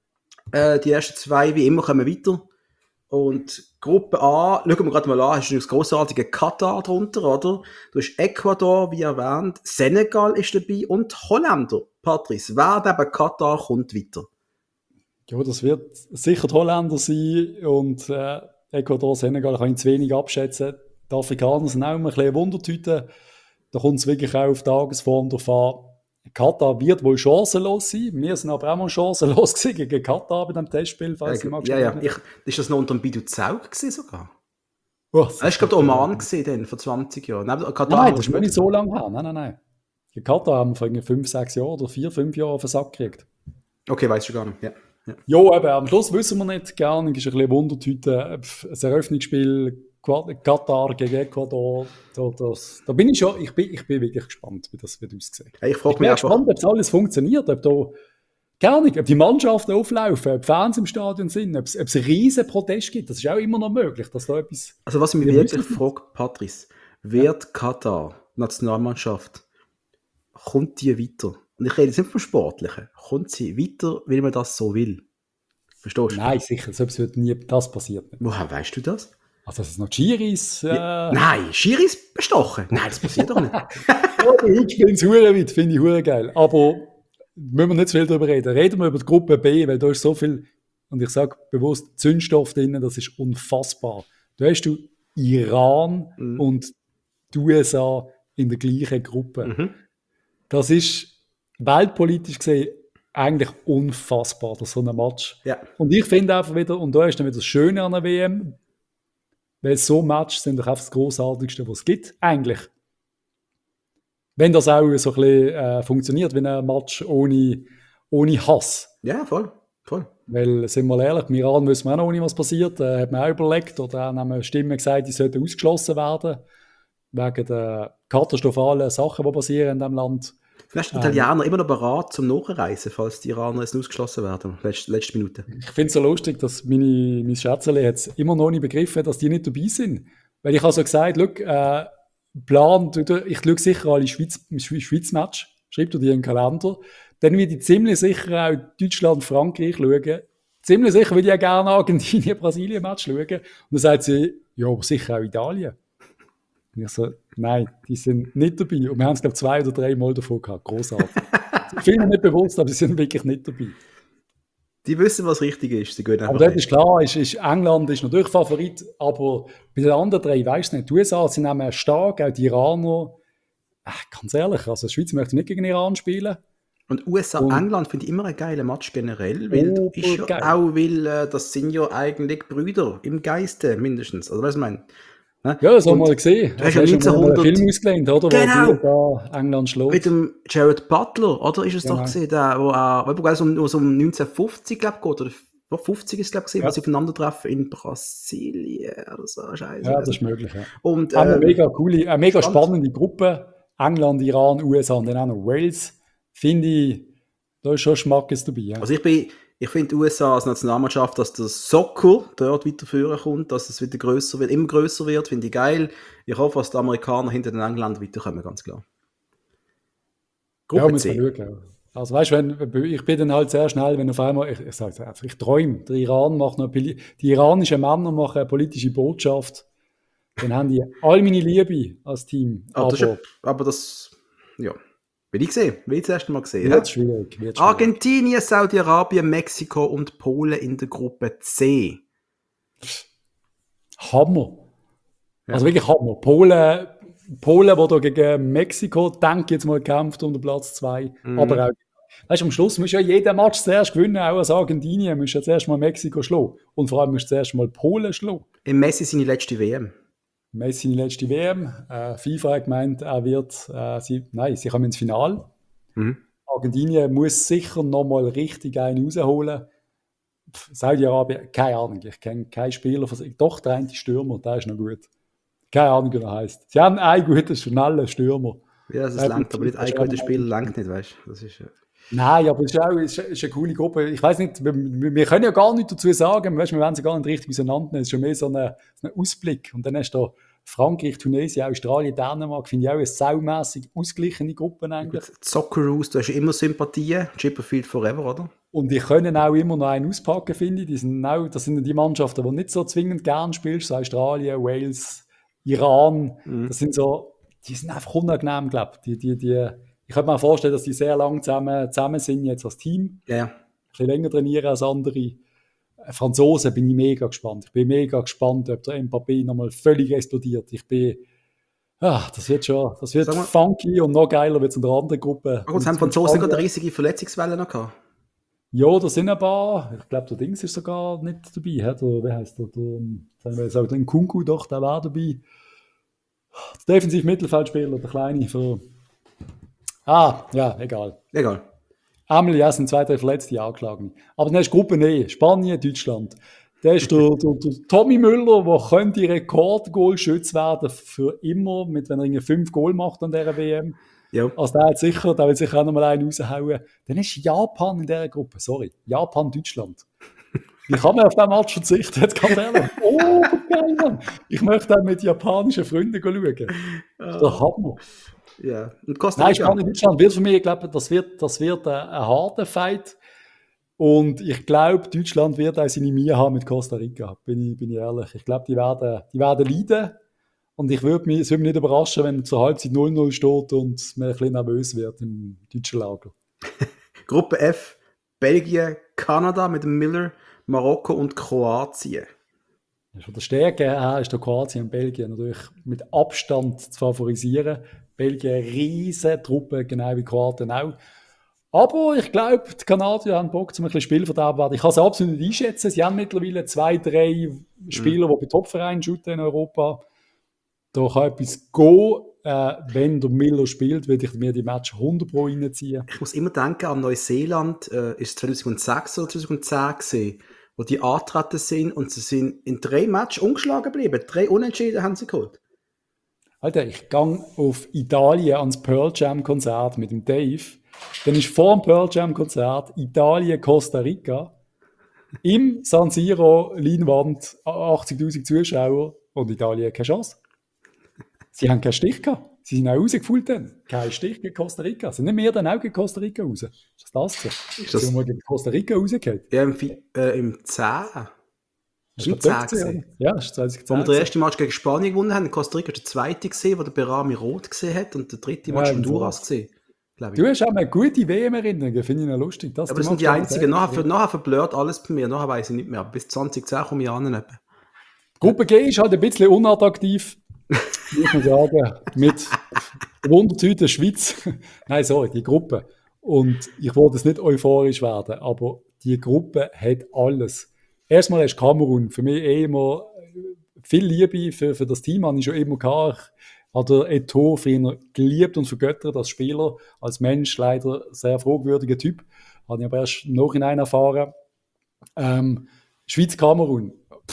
Die ersten 2 wie immer kommen weiter. Und Gruppe A, schauen wir gerade mal an, hast du das grossartige Katar drunter, oder? Du hast Ecuador, wie erwähnt, Senegal ist dabei und Holländer. Patrice, wer neben Katar kommt weiter? Ja, das wird sicher die Holländer sein und Ecuador, Senegal kann ich zu wenig abschätzen. Die Afrikaner sind auch immer ein bisschen Wundertüte. Da kommt es wirklich auch auf die Tagesform drauf an. Katar wird wohl chancenlos sein. Wir sind aber auch mal chancenlos gegen Katar bei dem Testspiel. Falls Ist das noch unter dem Bidu Zaug sogar? Was? Das war, glaube ich, Oman dann, vor 20 Jahren. Nein, das ist nicht so lange her. Nein. In Katar haben wir vor 5, 6 Jahren oder 4, 5 Jahren auf den Sack gekriegt. Okay, weißt du gar nicht. Ja. Ja, eben, am Schluss wissen wir nicht. Gerne ist ein bisschen Wundertüte. Das Eröffnungsspiel Katar gegen Ecuador. Da bin ich schon. Ich bin wirklich gespannt, wie das wird aussehen. Ich frage mich einfach, gespannt, ob das alles funktioniert. Ob die Mannschaften auflaufen, ob Fans im Stadion sind, ob es einen riesen Protest gibt. Das ist auch immer noch möglich, dass da etwas. Also, was ich mich wirklich frage, Patrice, wird Katar, Nationalmannschaft, kommt die weiter? Und ich rede jetzt nicht vom Sportlichen. Kommt sie weiter, weil man das so will? Verstehst du? Nein, sicher. Selbst wird nie das passiert. Nicht. Woher weißt du das? Also, dass es noch Schiris. Nein, Schiris bestochen. Nein, das passiert doch nicht. Heute spielen sie hure weit, finde ich hure geil. Aber müssen wir nicht zu viel darüber reden. Reden wir über die Gruppe B, weil da ist so viel, und ich sage bewusst, Zündstoff drin, das ist unfassbar. Da hast du Iran und die USA in der gleichen Gruppe. Das ist weltpolitisch gesehen eigentlich unfassbar, das so ein Match. Ja. Und ich finde einfach wieder, und da ist dann wieder das Schöne an der WM, weil so Matches sind doch einfach das Grossartigste, was es gibt, eigentlich. Wenn das auch so ein bisschen funktioniert, wie ein Match ohne Hass. Ja, voll. Weil, sind wir ehrlich, im Iran wissen wir auch noch nicht, was passiert. Hat man auch überlegt, oder haben Stimmen gesagt, die sollten ausgeschlossen werden, wegen der katastrophalen Sachen, die passieren in diesem Land. Vielleicht sind die Italiener immer noch bereit zum Nachreisen, falls die Iraner jetzt ausgeschlossen werden, letzte Minute. Ich finde es so lustig, dass mein Schätzchen jetzt immer noch nicht begriffen hat, dass die nicht dabei sind. Weil ich habe so gesagt, ich schaue sicher alle Schweiz-Match, schreib dir die in den Kalender, dann würde ich ziemlich sicher auch Deutschland, Frankreich schauen. Ziemlich sicher würde ich auch gerne Argentinien, Brasilien-Match schauen. Und dann sagt sie, ja, aber sicher auch Italien. Und ich so, nein, die sind nicht dabei. Und wir haben es, glaube ich, 2 oder 3 Mal davon gehabt. Grossartig. Ich finde mir nicht bewusst, aber sie sind wirklich nicht dabei. Die wissen, was richtig ist. Sie gehen aber das ist klar, England ist natürlich Favorit, aber bei den anderen 3, weißt du nicht, die USA sind nämlich stark, auch die Iraner. Ganz ehrlich, also die Schweiz möchte nicht gegen Iran spielen. Und USA, England finde ich immer ein geiler Match generell, weil das sind ja eigentlich Brüder im Geiste mindestens. Also was ich meine? Ja, das haben wir mal gesehen. Du hast ja 1900 einen Film ausgelehnt, oder? Genau. Wo da England schlägt. Mit dem Jared Butler, oder? Ist es doch gesehen, wo es um 1950, glaube ich, geht, oder 50 ist, glaube ich, was sie aufeinandertreffen in Brasilien oder so. Scheiße. Ja, das ist möglich, ja. Und, eine mega spannende Gruppe. England, Iran, USA und dann auch noch Wales. Finde ich, da ist schon Schmackes dabei. Ja. Also ich finde die USA als Nationalmannschaft, dass der Soccer dort weiterführen kommt, dass es wieder grösser wird, immer grösser wird, finde ich geil. Ich hoffe, dass die Amerikaner hinter den Engländern weiterkommen, ganz klar. Gruppe C. Also weißt du, ich bin dann halt sehr schnell, wenn auf einmal, ich sage es einfach, ich träume, der Iran macht noch, die iranischen Männer machen eine politische Botschaft, dann haben die all meine Liebe als Team. Aber das, ja, will ich sehen, will ich das erste Mal gesehen. Wird schwierig. Argentinien, Saudi-Arabien, Mexiko und Polen in der Gruppe C. Hammer. Ja. Also wirklich Hammer. Polen, die da gegen Mexiko, denke ich jetzt mal, kämpft um den Platz 2. Aber auch, weißt du, am Schluss musst du ja jeden Match zuerst gewinnen, auch als Argentinien. Musst du ja zuerst mal Mexiko schlagen. Und vor allem musst du zuerst mal Polen schlagen. Im Messi seine letzte WM. Messi seine letzte WM. FIFA hat gemeint, er wird, sie kommen ins Finale. Argentinien muss sicher nochmal richtig einen rausholen. Saudi-Arabien, keine Ahnung, ich kenne keinen Spieler, doch der eine Stürmer, der ist noch gut. Keine Ahnung, wie er heisst. Sie haben einen guten, schnellen Stürmer. Ja, das langt, aber nicht ein guter Spieler langt nicht, weißt du. Das ist, Nein, aber es ist eine coole Gruppe. Ich weiß nicht, wir können ja gar nichts dazu sagen, weißt, wir werden sie gar nicht richtig auseinandernehmen. Es ist schon mehr so ein Ausblick. Und dann hast du da Frankreich, Tunesien, Australien, Dänemark, finde ich auch eine saumässig ausgeglichene Gruppe eigentlich. Socceroos, du hast immer Sympathien, Chipperfield forever, oder? Und die können auch immer noch einen auspacken, finde ich. Das sind die Mannschaften, die nicht so zwingend gern spielst, so Australien, Wales, Iran. Das sind so, die sind einfach unangenehm, glaube ich. Ich könnte mir vorstellen, dass die sehr lange zusammen sind jetzt als Team. Ja. Ein bisschen länger trainieren als andere. Franzosen bin ich mega gespannt. Ich bin mega gespannt, ob der Mbappé nochmal völlig explodiert. Das wird funky und noch geiler wird es in der anderen Gruppe. Und haben Franzosen gerade eine riesige Verletzungswelle noch gehabt? Ja, da sind ein paar. Ich glaube, der Dings ist sogar nicht dabei. Wie heißt der? Der Nkunku, doch, der war dabei. Der Defensiv-Mittelfeldspieler, der Kleine. Egal. Einmal, ja, sind 2, 3 Verletzte angeschlagen. Aber dann ist Gruppe E, Spanien, Deutschland. Da ist der Tommy Müller, der könnte Rekordgoalschütze werden für immer, wenn er 5 Goal macht an dieser WM. Ja. Also der will sicher auch nochmal einen raushauen. Dann ist Japan in dieser Gruppe, sorry. Japan, Deutschland. Wie kann man auf diesen Match verzichten? Jetzt ganz ehrlich. Oh, geil, Mann. Ich möchte auch mit japanischen Freunden schauen. Das ist der Hammer. Ja. Und Costa Rica? Nein, Spanien, Deutschland wird für mich, ich glaube, das wird ein harter Fight. Und ich glaube, Deutschland wird auch seine Mühe haben mit Costa Rica. Bin ich ehrlich. Ich glaube, die werden leiden. Und es würde mich nicht überraschen, wenn zur Halbzeit 0-0 steht und man ein bisschen nervös wird im deutschen Lager. Gruppe F, Belgien, Kanada mit dem Miller, Marokko und Kroatien. Von der Stärke her ist der Kroatien und Belgien natürlich mit Abstand zu favorisieren. Belgien eine riesige Truppe, genau wie Kroatien auch. Aber ich glaube, die Kanadier haben Bock, zum ein bisschen Spielverderb werden. Ich kann es absolut nicht einschätzen. Sie haben mittlerweile 2, 3 Spieler, die bei Topvereinen shooten in Europa. Da kann etwas gehen. Wenn der Miller spielt, würde ich mir die Match 100 Pro reinziehen. Ich muss immer denken an Neuseeland, ist 2006 oder 2010 gesehen, wo die angetreten sind und sie sind in 3 Matches ungeschlagen geblieben. 3 Unentschieden haben sie geholt. Alter, ich gehe auf Italien ans Pearl Jam Konzert mit dem Dave. Dann ist vor dem Pearl Jam Konzert Italien, Costa Rica. Im San Siro, Leinwand, 80.000 Zuschauer und Italien keine Chance. Sie haben keinen Stich gehabt. Sie sind auch rausgefüllt dann. Kein Stich gegen Costa Rica. Sind nicht mehr dann auch gegen Costa Rica raus? Ist das so? Ist das mal gegen Costa Rica rausgekommen? Ja, im 10. Das war im 10 Ja, das ist 2010. Als wir den ersten Match gegen Spanien gewonnen haben, in Costa Rica war der zweite gesehen, wo der Berami rot gesehen hat und der dritte Match Honduras gesehen. Du hast auch eine gute WM-Erinnerung, finde ich noch lustig. Aber das sind die einzigen. Nachher verblurrt alles bei mir, nachher weiss ich nicht mehr. Bis 2010 komme ich an. Gruppe G ist halt ein bisschen unattraktiv, muss man sagen. Mit Wunderzeit der Schweiz. Nein, sorry, die Gruppe. Und ich wollte jetzt nicht euphorisch werden, aber die Gruppe hat alles. Erstmal ist Kamerun für mich immer viel Liebe für das Team, habe ich schon immer gehabt. Hat der Eto'o für ihn geliebt und vergöttert als Spieler, als Mensch leider sehr fragwürdiger Typ. Habe ich aber erst im Nachhinein erfahren. Schweiz-Kamerun.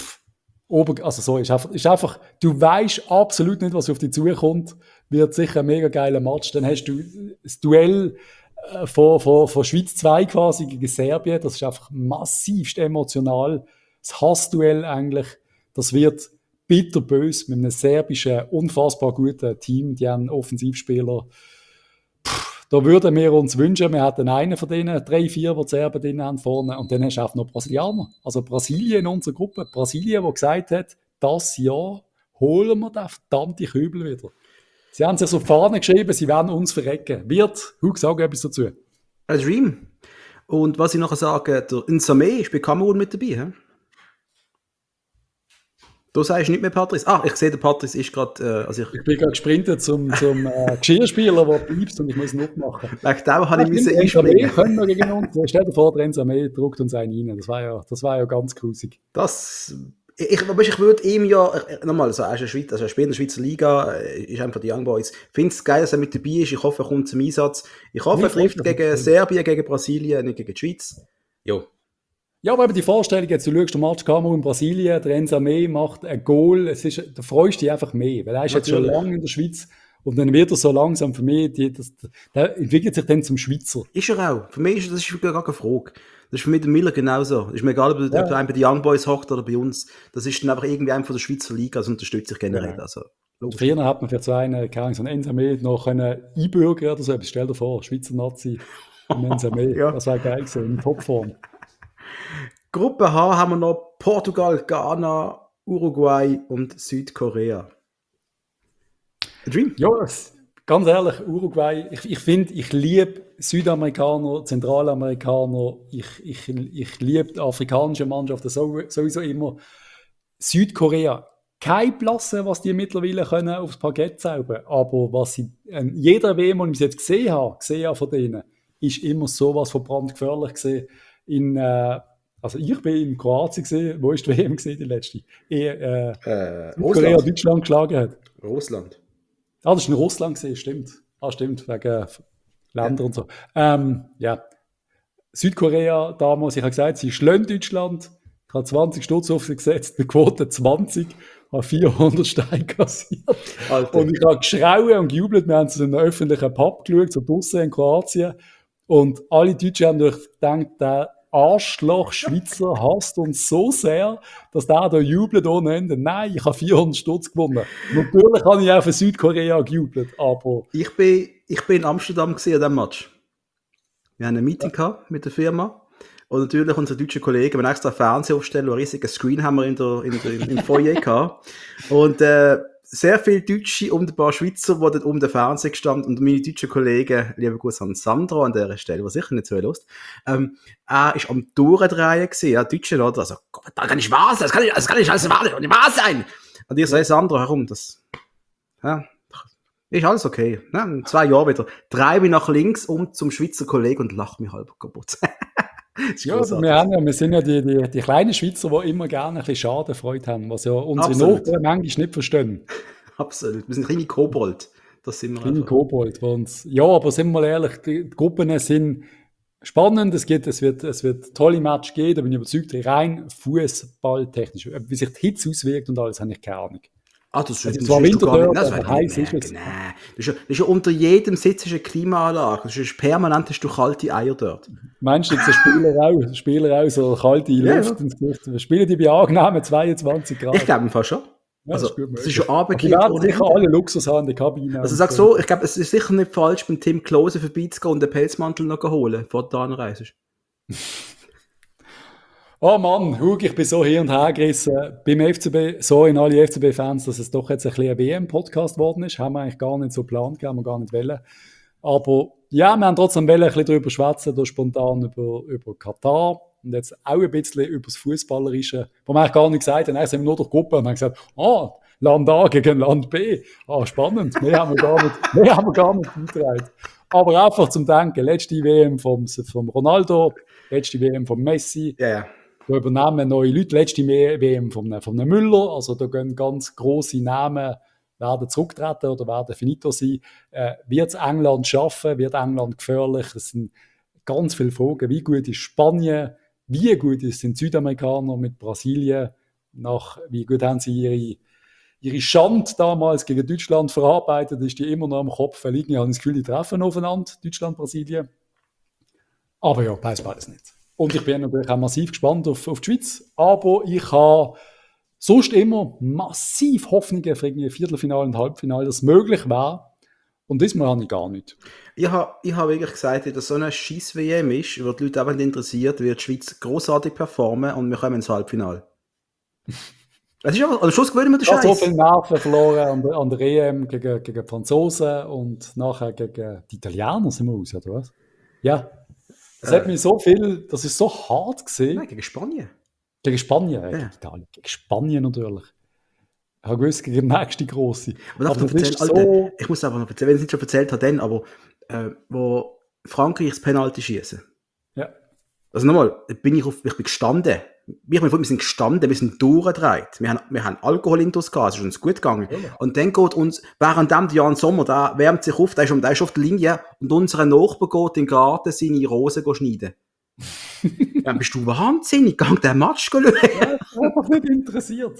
Ist einfach, du weißt absolut nicht, was auf dich zukommt. Wird sicher ein mega geiler Match. Dann hast du das Duell von Schweiz 2 quasi gegen Serbien. Das ist einfach massivst emotional. Das Hassduell eigentlich. Das wird bitterbös mit einem serbischen, unfassbar guten Team. Die haben Offensivspieler. Da würden wir uns wünschen, wir hätten einen von denen, 3, 4, die die Serben drin haben vorne. Und dann hast du auch noch Brasilianer. Also Brasilien in unserer Gruppe. Brasilien, die gesagt hat, das Jahr holen wir den verdammten Kübel wieder. Sie haben sich so auf die Fahne geschrieben, sie werden uns verrecken. Hug, sag etwas dazu. Ein Dream. Und was ich nachher sage, der Nsame ist bei Kamerun mit dabei. He? Du sagst nicht mehr Patrice. Ich sehe, der Patrice ist gerade. Ich bin gerade gesprintet zum Geschirrspieler, der piepst und ich muss ihn aufmachen. Wegen dem habe ich müssen einspringen. Können wir gegen uns. Stell dir vor, der Nsame druckt uns einen rein. Das war ja ganz grusig. Ich würde ihm ja, nochmal, also er spielt in der Schweizer Liga, ist einfach die Young Boys. Ich finde es geil, dass er mit dabei ist. Ich hoffe, er kommt zum Einsatz. Ich hoffe, er trifft gegen Serbien, gegen Brasilien, nicht gegen die Schweiz. Jo. Ja, aber eben die Vorstellung, jetzt, du schaust den Match Kamerun in Brasilien, der Nsame macht ein Goal, da freust du dich einfach mehr, weil er ist jetzt schon lange in der Schweiz und dann wird er so langsam für mich, der entwickelt sich dann zum Schweizer. Ist er auch. Für mich das ist gar keine Frage. Das ist für mich der Miller genauso. Ist mir egal, ob er bei den Young Boys hockt oder bei uns. Das ist dann einfach irgendwie einer von der Schweizer Liga, das unterstütze ich generell. Ja. Also, früher hat man für so einen Nsame noch einbürgern oder so. Stell dir vor, Schweizer Nazi und Nsame. Ja. Das wäre geil gewesen, in Topform. Gruppe H haben wir noch Portugal, Ghana, Uruguay und Südkorea. A Dream? Ja, ganz ehrlich, Uruguay, ich finde, ich liebe Südamerikaner, Zentralamerikaner, ich liebe die afrikanische Mannschaften sowieso immer. Südkorea, keine Klasse, was die mittlerweile können aufs Parkett zaubern, aber was ich jeder WM, den ich bis jetzt gesehen habe von denen, ist immer sowas von brandgefährlich gesehen. Also ich bin in Kroatien gesehen, wo ist die WM gesehen, die letzte? Südkorea Deutschland geschlagen hat. Russland. Das ist in Russland gesehen, stimmt. Stimmt, wegen Ländern und so. Südkorea damals, ich habe gesagt, sie schlagen Deutschland. Ich habe 20 Stutz auf sie gesetzt, mit Quote 20, habe 400 Steine kassiert. Alter. Und ich habe geschrauen und gejubelt. Wir haben zu einem öffentlichen Pub geschaut, so draussen in Kroatien. Und alle Deutschen haben gedacht, der Arschloch Schweizer hasst uns so sehr, dass der da jubelt ohne Ende. Nein, ich habe 400 Stutz gewonnen. Natürlich habe ich auch für Südkorea gejubelt, aber... Ich bin in Amsterdam an diesem Match. Wir haben ein Meeting gehabt mit der Firma und natürlich unsere deutschen Kollegen, wir haben extra Fernseher aufstellen, einen riesigen Screen haben wir im Foyer gehabt. Und sehr viele Deutsche und ein paar Schweizer, die dort um den Fernseher gestanden und meine deutschen Kollegen, lieber Gruß an Sandro an dieser Stelle, der sicher nicht so Lust, er war am Durchdrehen gewesen, ja, Deutsche, oder? Also, das kann nicht wahr sein, das kann nicht alles wahr sein. Und ich sage, Sandro, warum? Das, ja, ist alles okay. Ja, in 2 Jahren wieder. Drehe mich nach links zum Schweizer Kollegen und lache mich halb kaputt. Ja, wir sind ja die kleinen Schweizer, die immer gerne ein bisschen Schadenfreude haben, was ja unsere Nachbarn manchmal nicht verstehen. Absolut. Wir sind kleine Kobold. Das sind wir kleine Kobold. Ja, aber sind wir mal ehrlich, die Gruppen sind spannend. Es wird tolle Matches geben, da bin ich überzeugt. Rein fußballtechnisch. Wie sich die Hitze auswirkt und alles, habe ich keine Ahnung. Das ist zwar Wintertag, aber heiß ist es. Nein, das ist ja unter jedem Sitz eine Klimaanlage. Das ist permanent, hast du kalte Eier dort. Meinst du, jetzt Spieler auch so kalte Luft ins Gesicht? Spielen die bei angenehmen 22 Grad? Ich glaube fast schon. Ja, also, das ist schon abgekippt. Die werden sicher alle Luxus haben in der Kabine. Also sag so, ich glaube, es ist sicher nicht falsch, beim Tim Klose vorbeizugehen und den Pelzmantel noch holen, bevor du da reist. Oh Mann, Hug, ich bin so hin und her gerissen beim FCB, so in alle FCB-Fans, dass es doch jetzt ein bisschen ein WM-Podcast geworden ist. Haben wir eigentlich gar nicht so geplant, haben wir gar nicht wollen. Aber ja, wir haben trotzdem ein bisschen darüber schwätzen, da spontan über Katar und jetzt auch ein bisschen über das Fußballerische, wo wir eigentlich gar nicht gesagt haben. Eigentlich sind wir nur durch die Gruppe und haben gesagt, Land A gegen Land B. Spannend, mehr haben wir gar nicht beigetragen. Aber einfach zum Denken, letzte WM vom Ronaldo, letzte WM vom Messi. Yeah. Da übernehmen neue Leute, letzte WM von einem Müller, also da gehen ganz grosse Namen, werden zurücktreten oder werden finito sein. Wird es England schaffen? Wird England gefährlich? Es sind ganz viele Fragen. Wie gut ist Spanien? Wie gut sind Südamerikaner mit Brasilien? Wie gut haben sie ihre Schande damals gegen Deutschland verarbeitet? Ist die immer noch am Kopf liegen? Ich habe das Gefühl, die treffen aufeinander, Deutschland, Brasilien. Aber ja, weiß beides nicht. Und ich bin natürlich auch massiv gespannt auf die Schweiz. Aber ich habe sonst immer massiv Hoffnungen für irgendwie Viertelfinale und Halbfinale, dass es möglich wäre. Und diesmal habe ich gar nicht. Ich habe wirklich gesagt, dass so eine Schiss-WM ist, wo die Leute einfach nicht interessiert, wird die Schweiz grossartig performen und wir kommen ins Halbfinale. Es ist aber, am Schluss gewöhnen wir den Ich habe so Scheiß. viele Nerven verloren an der EM gegen die Franzosen und nachher gegen die Italiener sind wir aus, oder was? Ja. Das hat mich so viel, das ist so hart gesehen. Nein, gegen Spanien. Gegen Spanien, gegen Ja. Italien, gegen Spanien natürlich. Ich habe gewusst, gegen die nächste grosse. Aber darf ich noch das erzählen, ist Alter, so. ich muss einfach noch erzählen, wenn ich es nicht schon erzählt habe, dann, aber wo Frankreich das Penalty schießen. Ja. Also nochmal, ich bin gestanden. Wir sind gestanden, wir sind durchgedreht. Wir haben Alkohol in uns gehabt, es ist uns gut gegangen. Ja. Und dann geht uns, während dem Jan Sommer, der wärmt sich auf, der ist auf der Linie und unser Nachbar geht in den Garten seine Rosen schneiden. Dann bist du wahnsinnig, gang den Match schauen. Ja, ich bin einfach nicht interessiert.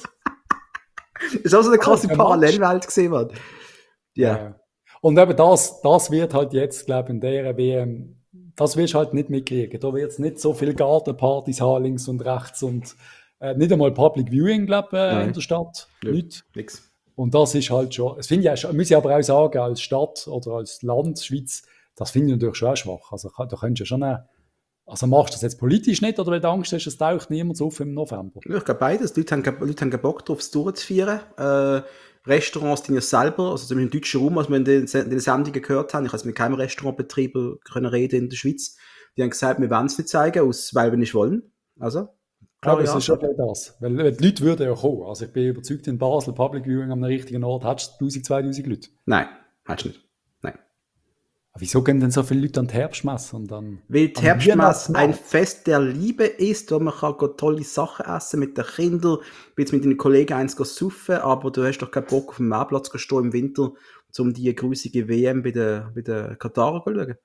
Das ist auch so eine krasse der Parallelwelt gesehen, Mann. Ja. Ja. Und eben das wird halt jetzt, glaube ich, in der WM, das wirst du halt nicht mitkriegen. Da wird es nicht so viele Gartenpartys haben, links und rechts und nicht einmal Public Viewing, glaube ich, Nein. in der Stadt. Ja. Nicht. Nix. Und das ist halt schon, das finde ich auch schon, muss ich aber auch sagen, als Stadt oder als Land, Schweiz, das finde ich natürlich schon auch schwach. Also da könntest du schon also machst du das jetzt politisch nicht oder weil du Angst hast, es taucht niemand auf im November? Ja, ich glaube beides. Die Leute haben keinen Bock drauf, es durchzuführen. Restaurants, die ja selber, also zumindest im deutschen Raum, als wir in den Sendungen gehört haben, ich habe mit keinem Restaurantbetrieb können reden in der Schweiz, die haben gesagt, wir wollen es nicht zeigen, weil wir nicht wollen. Also, Aber es ja, ist schon das. Weil die Leute würden ja kommen. Also ich bin überzeugt, in Basel, Public Viewing am richtigen Ort, hättest du 1000, 2000 Leute. Nein, hättest du nicht. Nein. Aber wieso gehen denn so viele Leute an die Herbstmesse? Und dann Weil die am Herbstmesse ein Weihnachtsmarkt? Fest der Liebe ist, wo man kann tolle Sachen essen mit den Kindern, jetzt mit deinen Kollegen eins saufen, aber du hast doch keinen Bock auf dem Marktplatz zu stehen im Winter, um die grusige WM bei den Katarern zu schauen.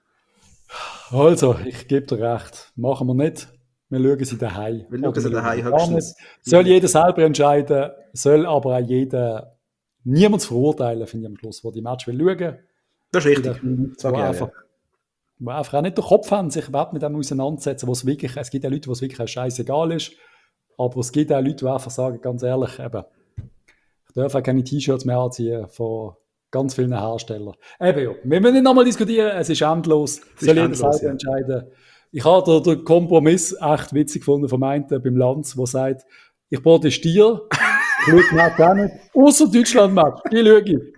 Also, ich gebe dir recht. Machen wir nicht. Wir schauen sie daheim. Wir schauen sie daheim gar höchstens. nicht. Soll jeder selber entscheiden, soll aber auch jeder niemand verurteilen, finde ich am Schluss, der die Match will schauen. Das ist richtig. Wo einfach auch nicht den Kopf haben, sich überhaupt mit dem auseinandersetzen, es gibt auch Leute, wo es wirklich scheißegal ist, aber es gibt auch Leute, die einfach sagen, ganz ehrlich, eben, ich darf auch keine T-Shirts mehr anziehen von ganz vielen Herstellern. Eben ja, wir müssen nicht nochmal diskutieren, es ist endlos, soll jeder endlos, selber entscheiden. Ich habe den Kompromiss echt witzig gefunden vom einen beim Lanz, der sagt, ich protestiere, ich schaue Match auch nicht, außer Deutschland-Match, die schaue ich.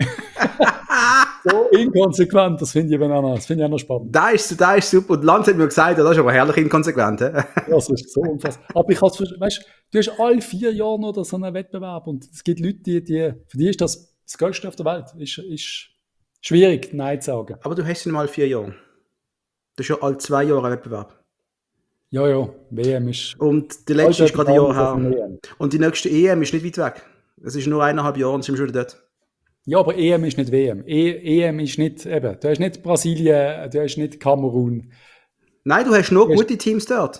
So inkonsequent, das finde ich auch noch spannend. Da ist super. Und Lanz hat mir gesagt, das ist aber herrlich inkonsequent. He? Das ist so unfassbar. Aber ich weißt du hast alle 4 Jahre noch so einen Wettbewerb und es gibt Leute, für die ist das Größte auf der Welt. Ist schwierig, Nein zu sagen. Aber du hast ihn mal 4 Jahre. Das ist ja alle 2 Jahre ein Wettbewerb. Ja, WM ist. Und der letzte ist gerade ein Jahr her. her. Und die nächste EM ist nicht weit weg. Es ist nur 1,5 Jahre und sind wir schon dort. Ja, aber EM ist nicht WM. EM ist nicht, eben, du hast nicht Brasilien, du hast nicht Kamerun. Nein, du hast nur gute Teams dort.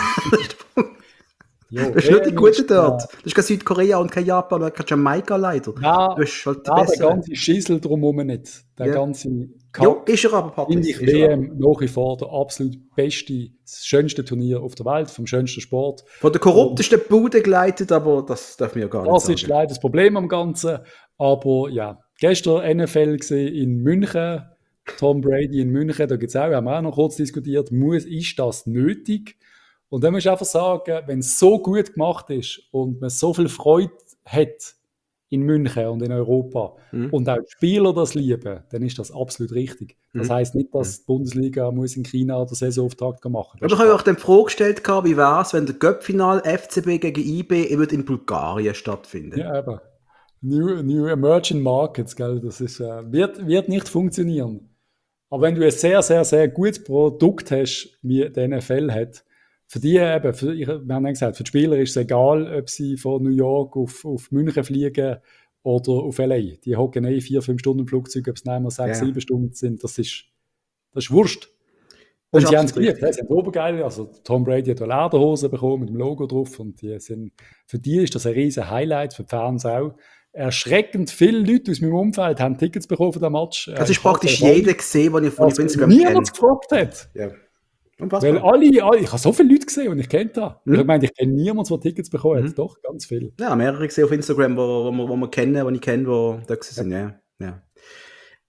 Ja, du hast nur die guten ist, dort. Das ist kein Südkorea und kein Japan und kein Jamaika leider. Ja, du hast halt die der besseren. ganze Schissel drumherum nicht. Der Ja. ganze Ja, ist er aber, Patrick. finde ich WM nach wie vor der absolut beste, das schönste Turnier auf der Welt, vom schönsten Sport. Von der korruptesten Bude geleitet, aber das darf man ja gar nicht Das sagen. ist leider das Problem am Ganzen. Aber ja, gestern NFL gesehen in München, Tom Brady in München, da gibt's auch, haben wir auch noch kurz diskutiert, ist das nötig? Und dann muss ich einfach sagen, wenn es so gut gemacht ist und man so viel Freude hat in München und in Europa und auch die Spieler das lieben, dann ist das absolut richtig. Das heisst nicht, dass die Bundesliga muss in China den Saisonauftakt machen. Aber ich habe auch die Frage gestellt, wie wäre es, wenn der Göppfinal FCB gegen IB in Bulgarien stattfindet? Ja, eben. New Emerging Markets, gell? Das ist, wird nicht funktionieren. Aber wenn du ein sehr, sehr, sehr gutes Produkt hast, wie die NFL hat, für die eben, wir haben ja gesagt, für die Spieler ist es egal, ob sie von New York auf München fliegen oder auf LA. Die hocken 4-5 Stunden im Flugzeug, ob es nicht mehr 6-7 Stunden sind, das ist Wurscht. Und sie haben es geliebt, sie haben obergeil. Also Tom Brady hat eine Lederhose bekommen mit dem Logo drauf und für die ist das ein riesen Highlight, für die Fans auch. Erschreckend viele Leute aus meinem Umfeld haben Tickets bekommen für den Match. Das ist praktisch jeder gesehen, den ich von Instagram kenne. Niemand gefragt hat. Ja. Weil alle, ich habe so viele Leute gesehen und ich kenne das. Ich meine, ich kenne niemanden, der Tickets bekommen hat. Doch, ganz viel. Ja, mehrere gesehen auf Instagram, wo wir kennen, die ich kenne, die da sind. Ja.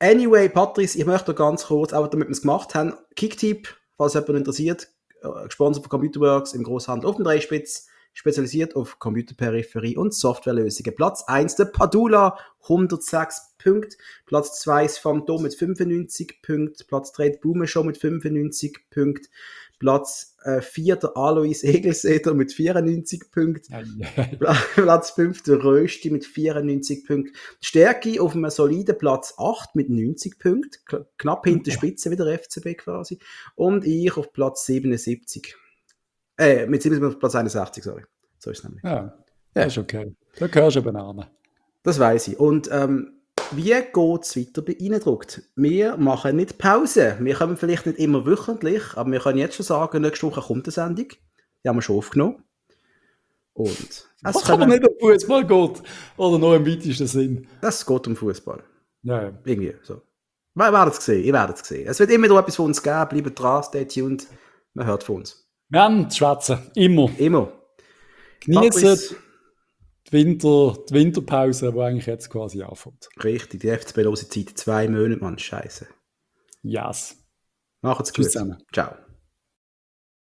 Anyway, Patrice, ich möchte ganz kurz, auch damit wir es gemacht haben, Kicktip, falls jemand interessiert, gesponsert von Computerworks im Grosshandel auf dem Dreispitz, spezialisiert auf Computerperipherie und Softwarelösungen. Platz 1 der Padula, 106 Punkte. Platz 2 ist Phantom mit 95 Punkten. Platz 3 die Blumenschau mit 95 Punkten. Platz 4 der Alois Egelseder mit 94 Punkten. Platz 5 der Rösti mit 94 Punkten. Stärke auf einem soliden Platz 8 mit 90 Punkten. Knapp hinter der Spitze wie der FCB quasi. Und ich auf Platz 77. Mit 77 auf Platz 61, sorry. So ist es nämlich. Ja, das ist okay. Da gehörst du Banane. Das weiss ich. Und wie geht es weiter bei Eindruckt? Wir machen nicht Pause. Wir kommen vielleicht nicht immer wöchentlich, aber wir können jetzt schon sagen, nächste Woche kommt eine Sendung. Die haben wir schon aufgenommen. Und Was kann man nicht um Fußball geht? Oder noch im weitesten Sinn? Es geht um Fußball. Ja. Irgendwie so. Wir werden es sehen. Ihr werdet es sehen. Es wird immer noch etwas von uns geben. Bleibt dran, stay tuned. Man hört von uns. Wir haben zu schwätzen. Immer. Genießen die Winterpause, die eigentlich jetzt quasi anfängt. Richtig, die FCB-lose Zeit 2 Monate, Mann. Scheiße. Yes. Macht's gut. Tschüss zusammen. Ciao.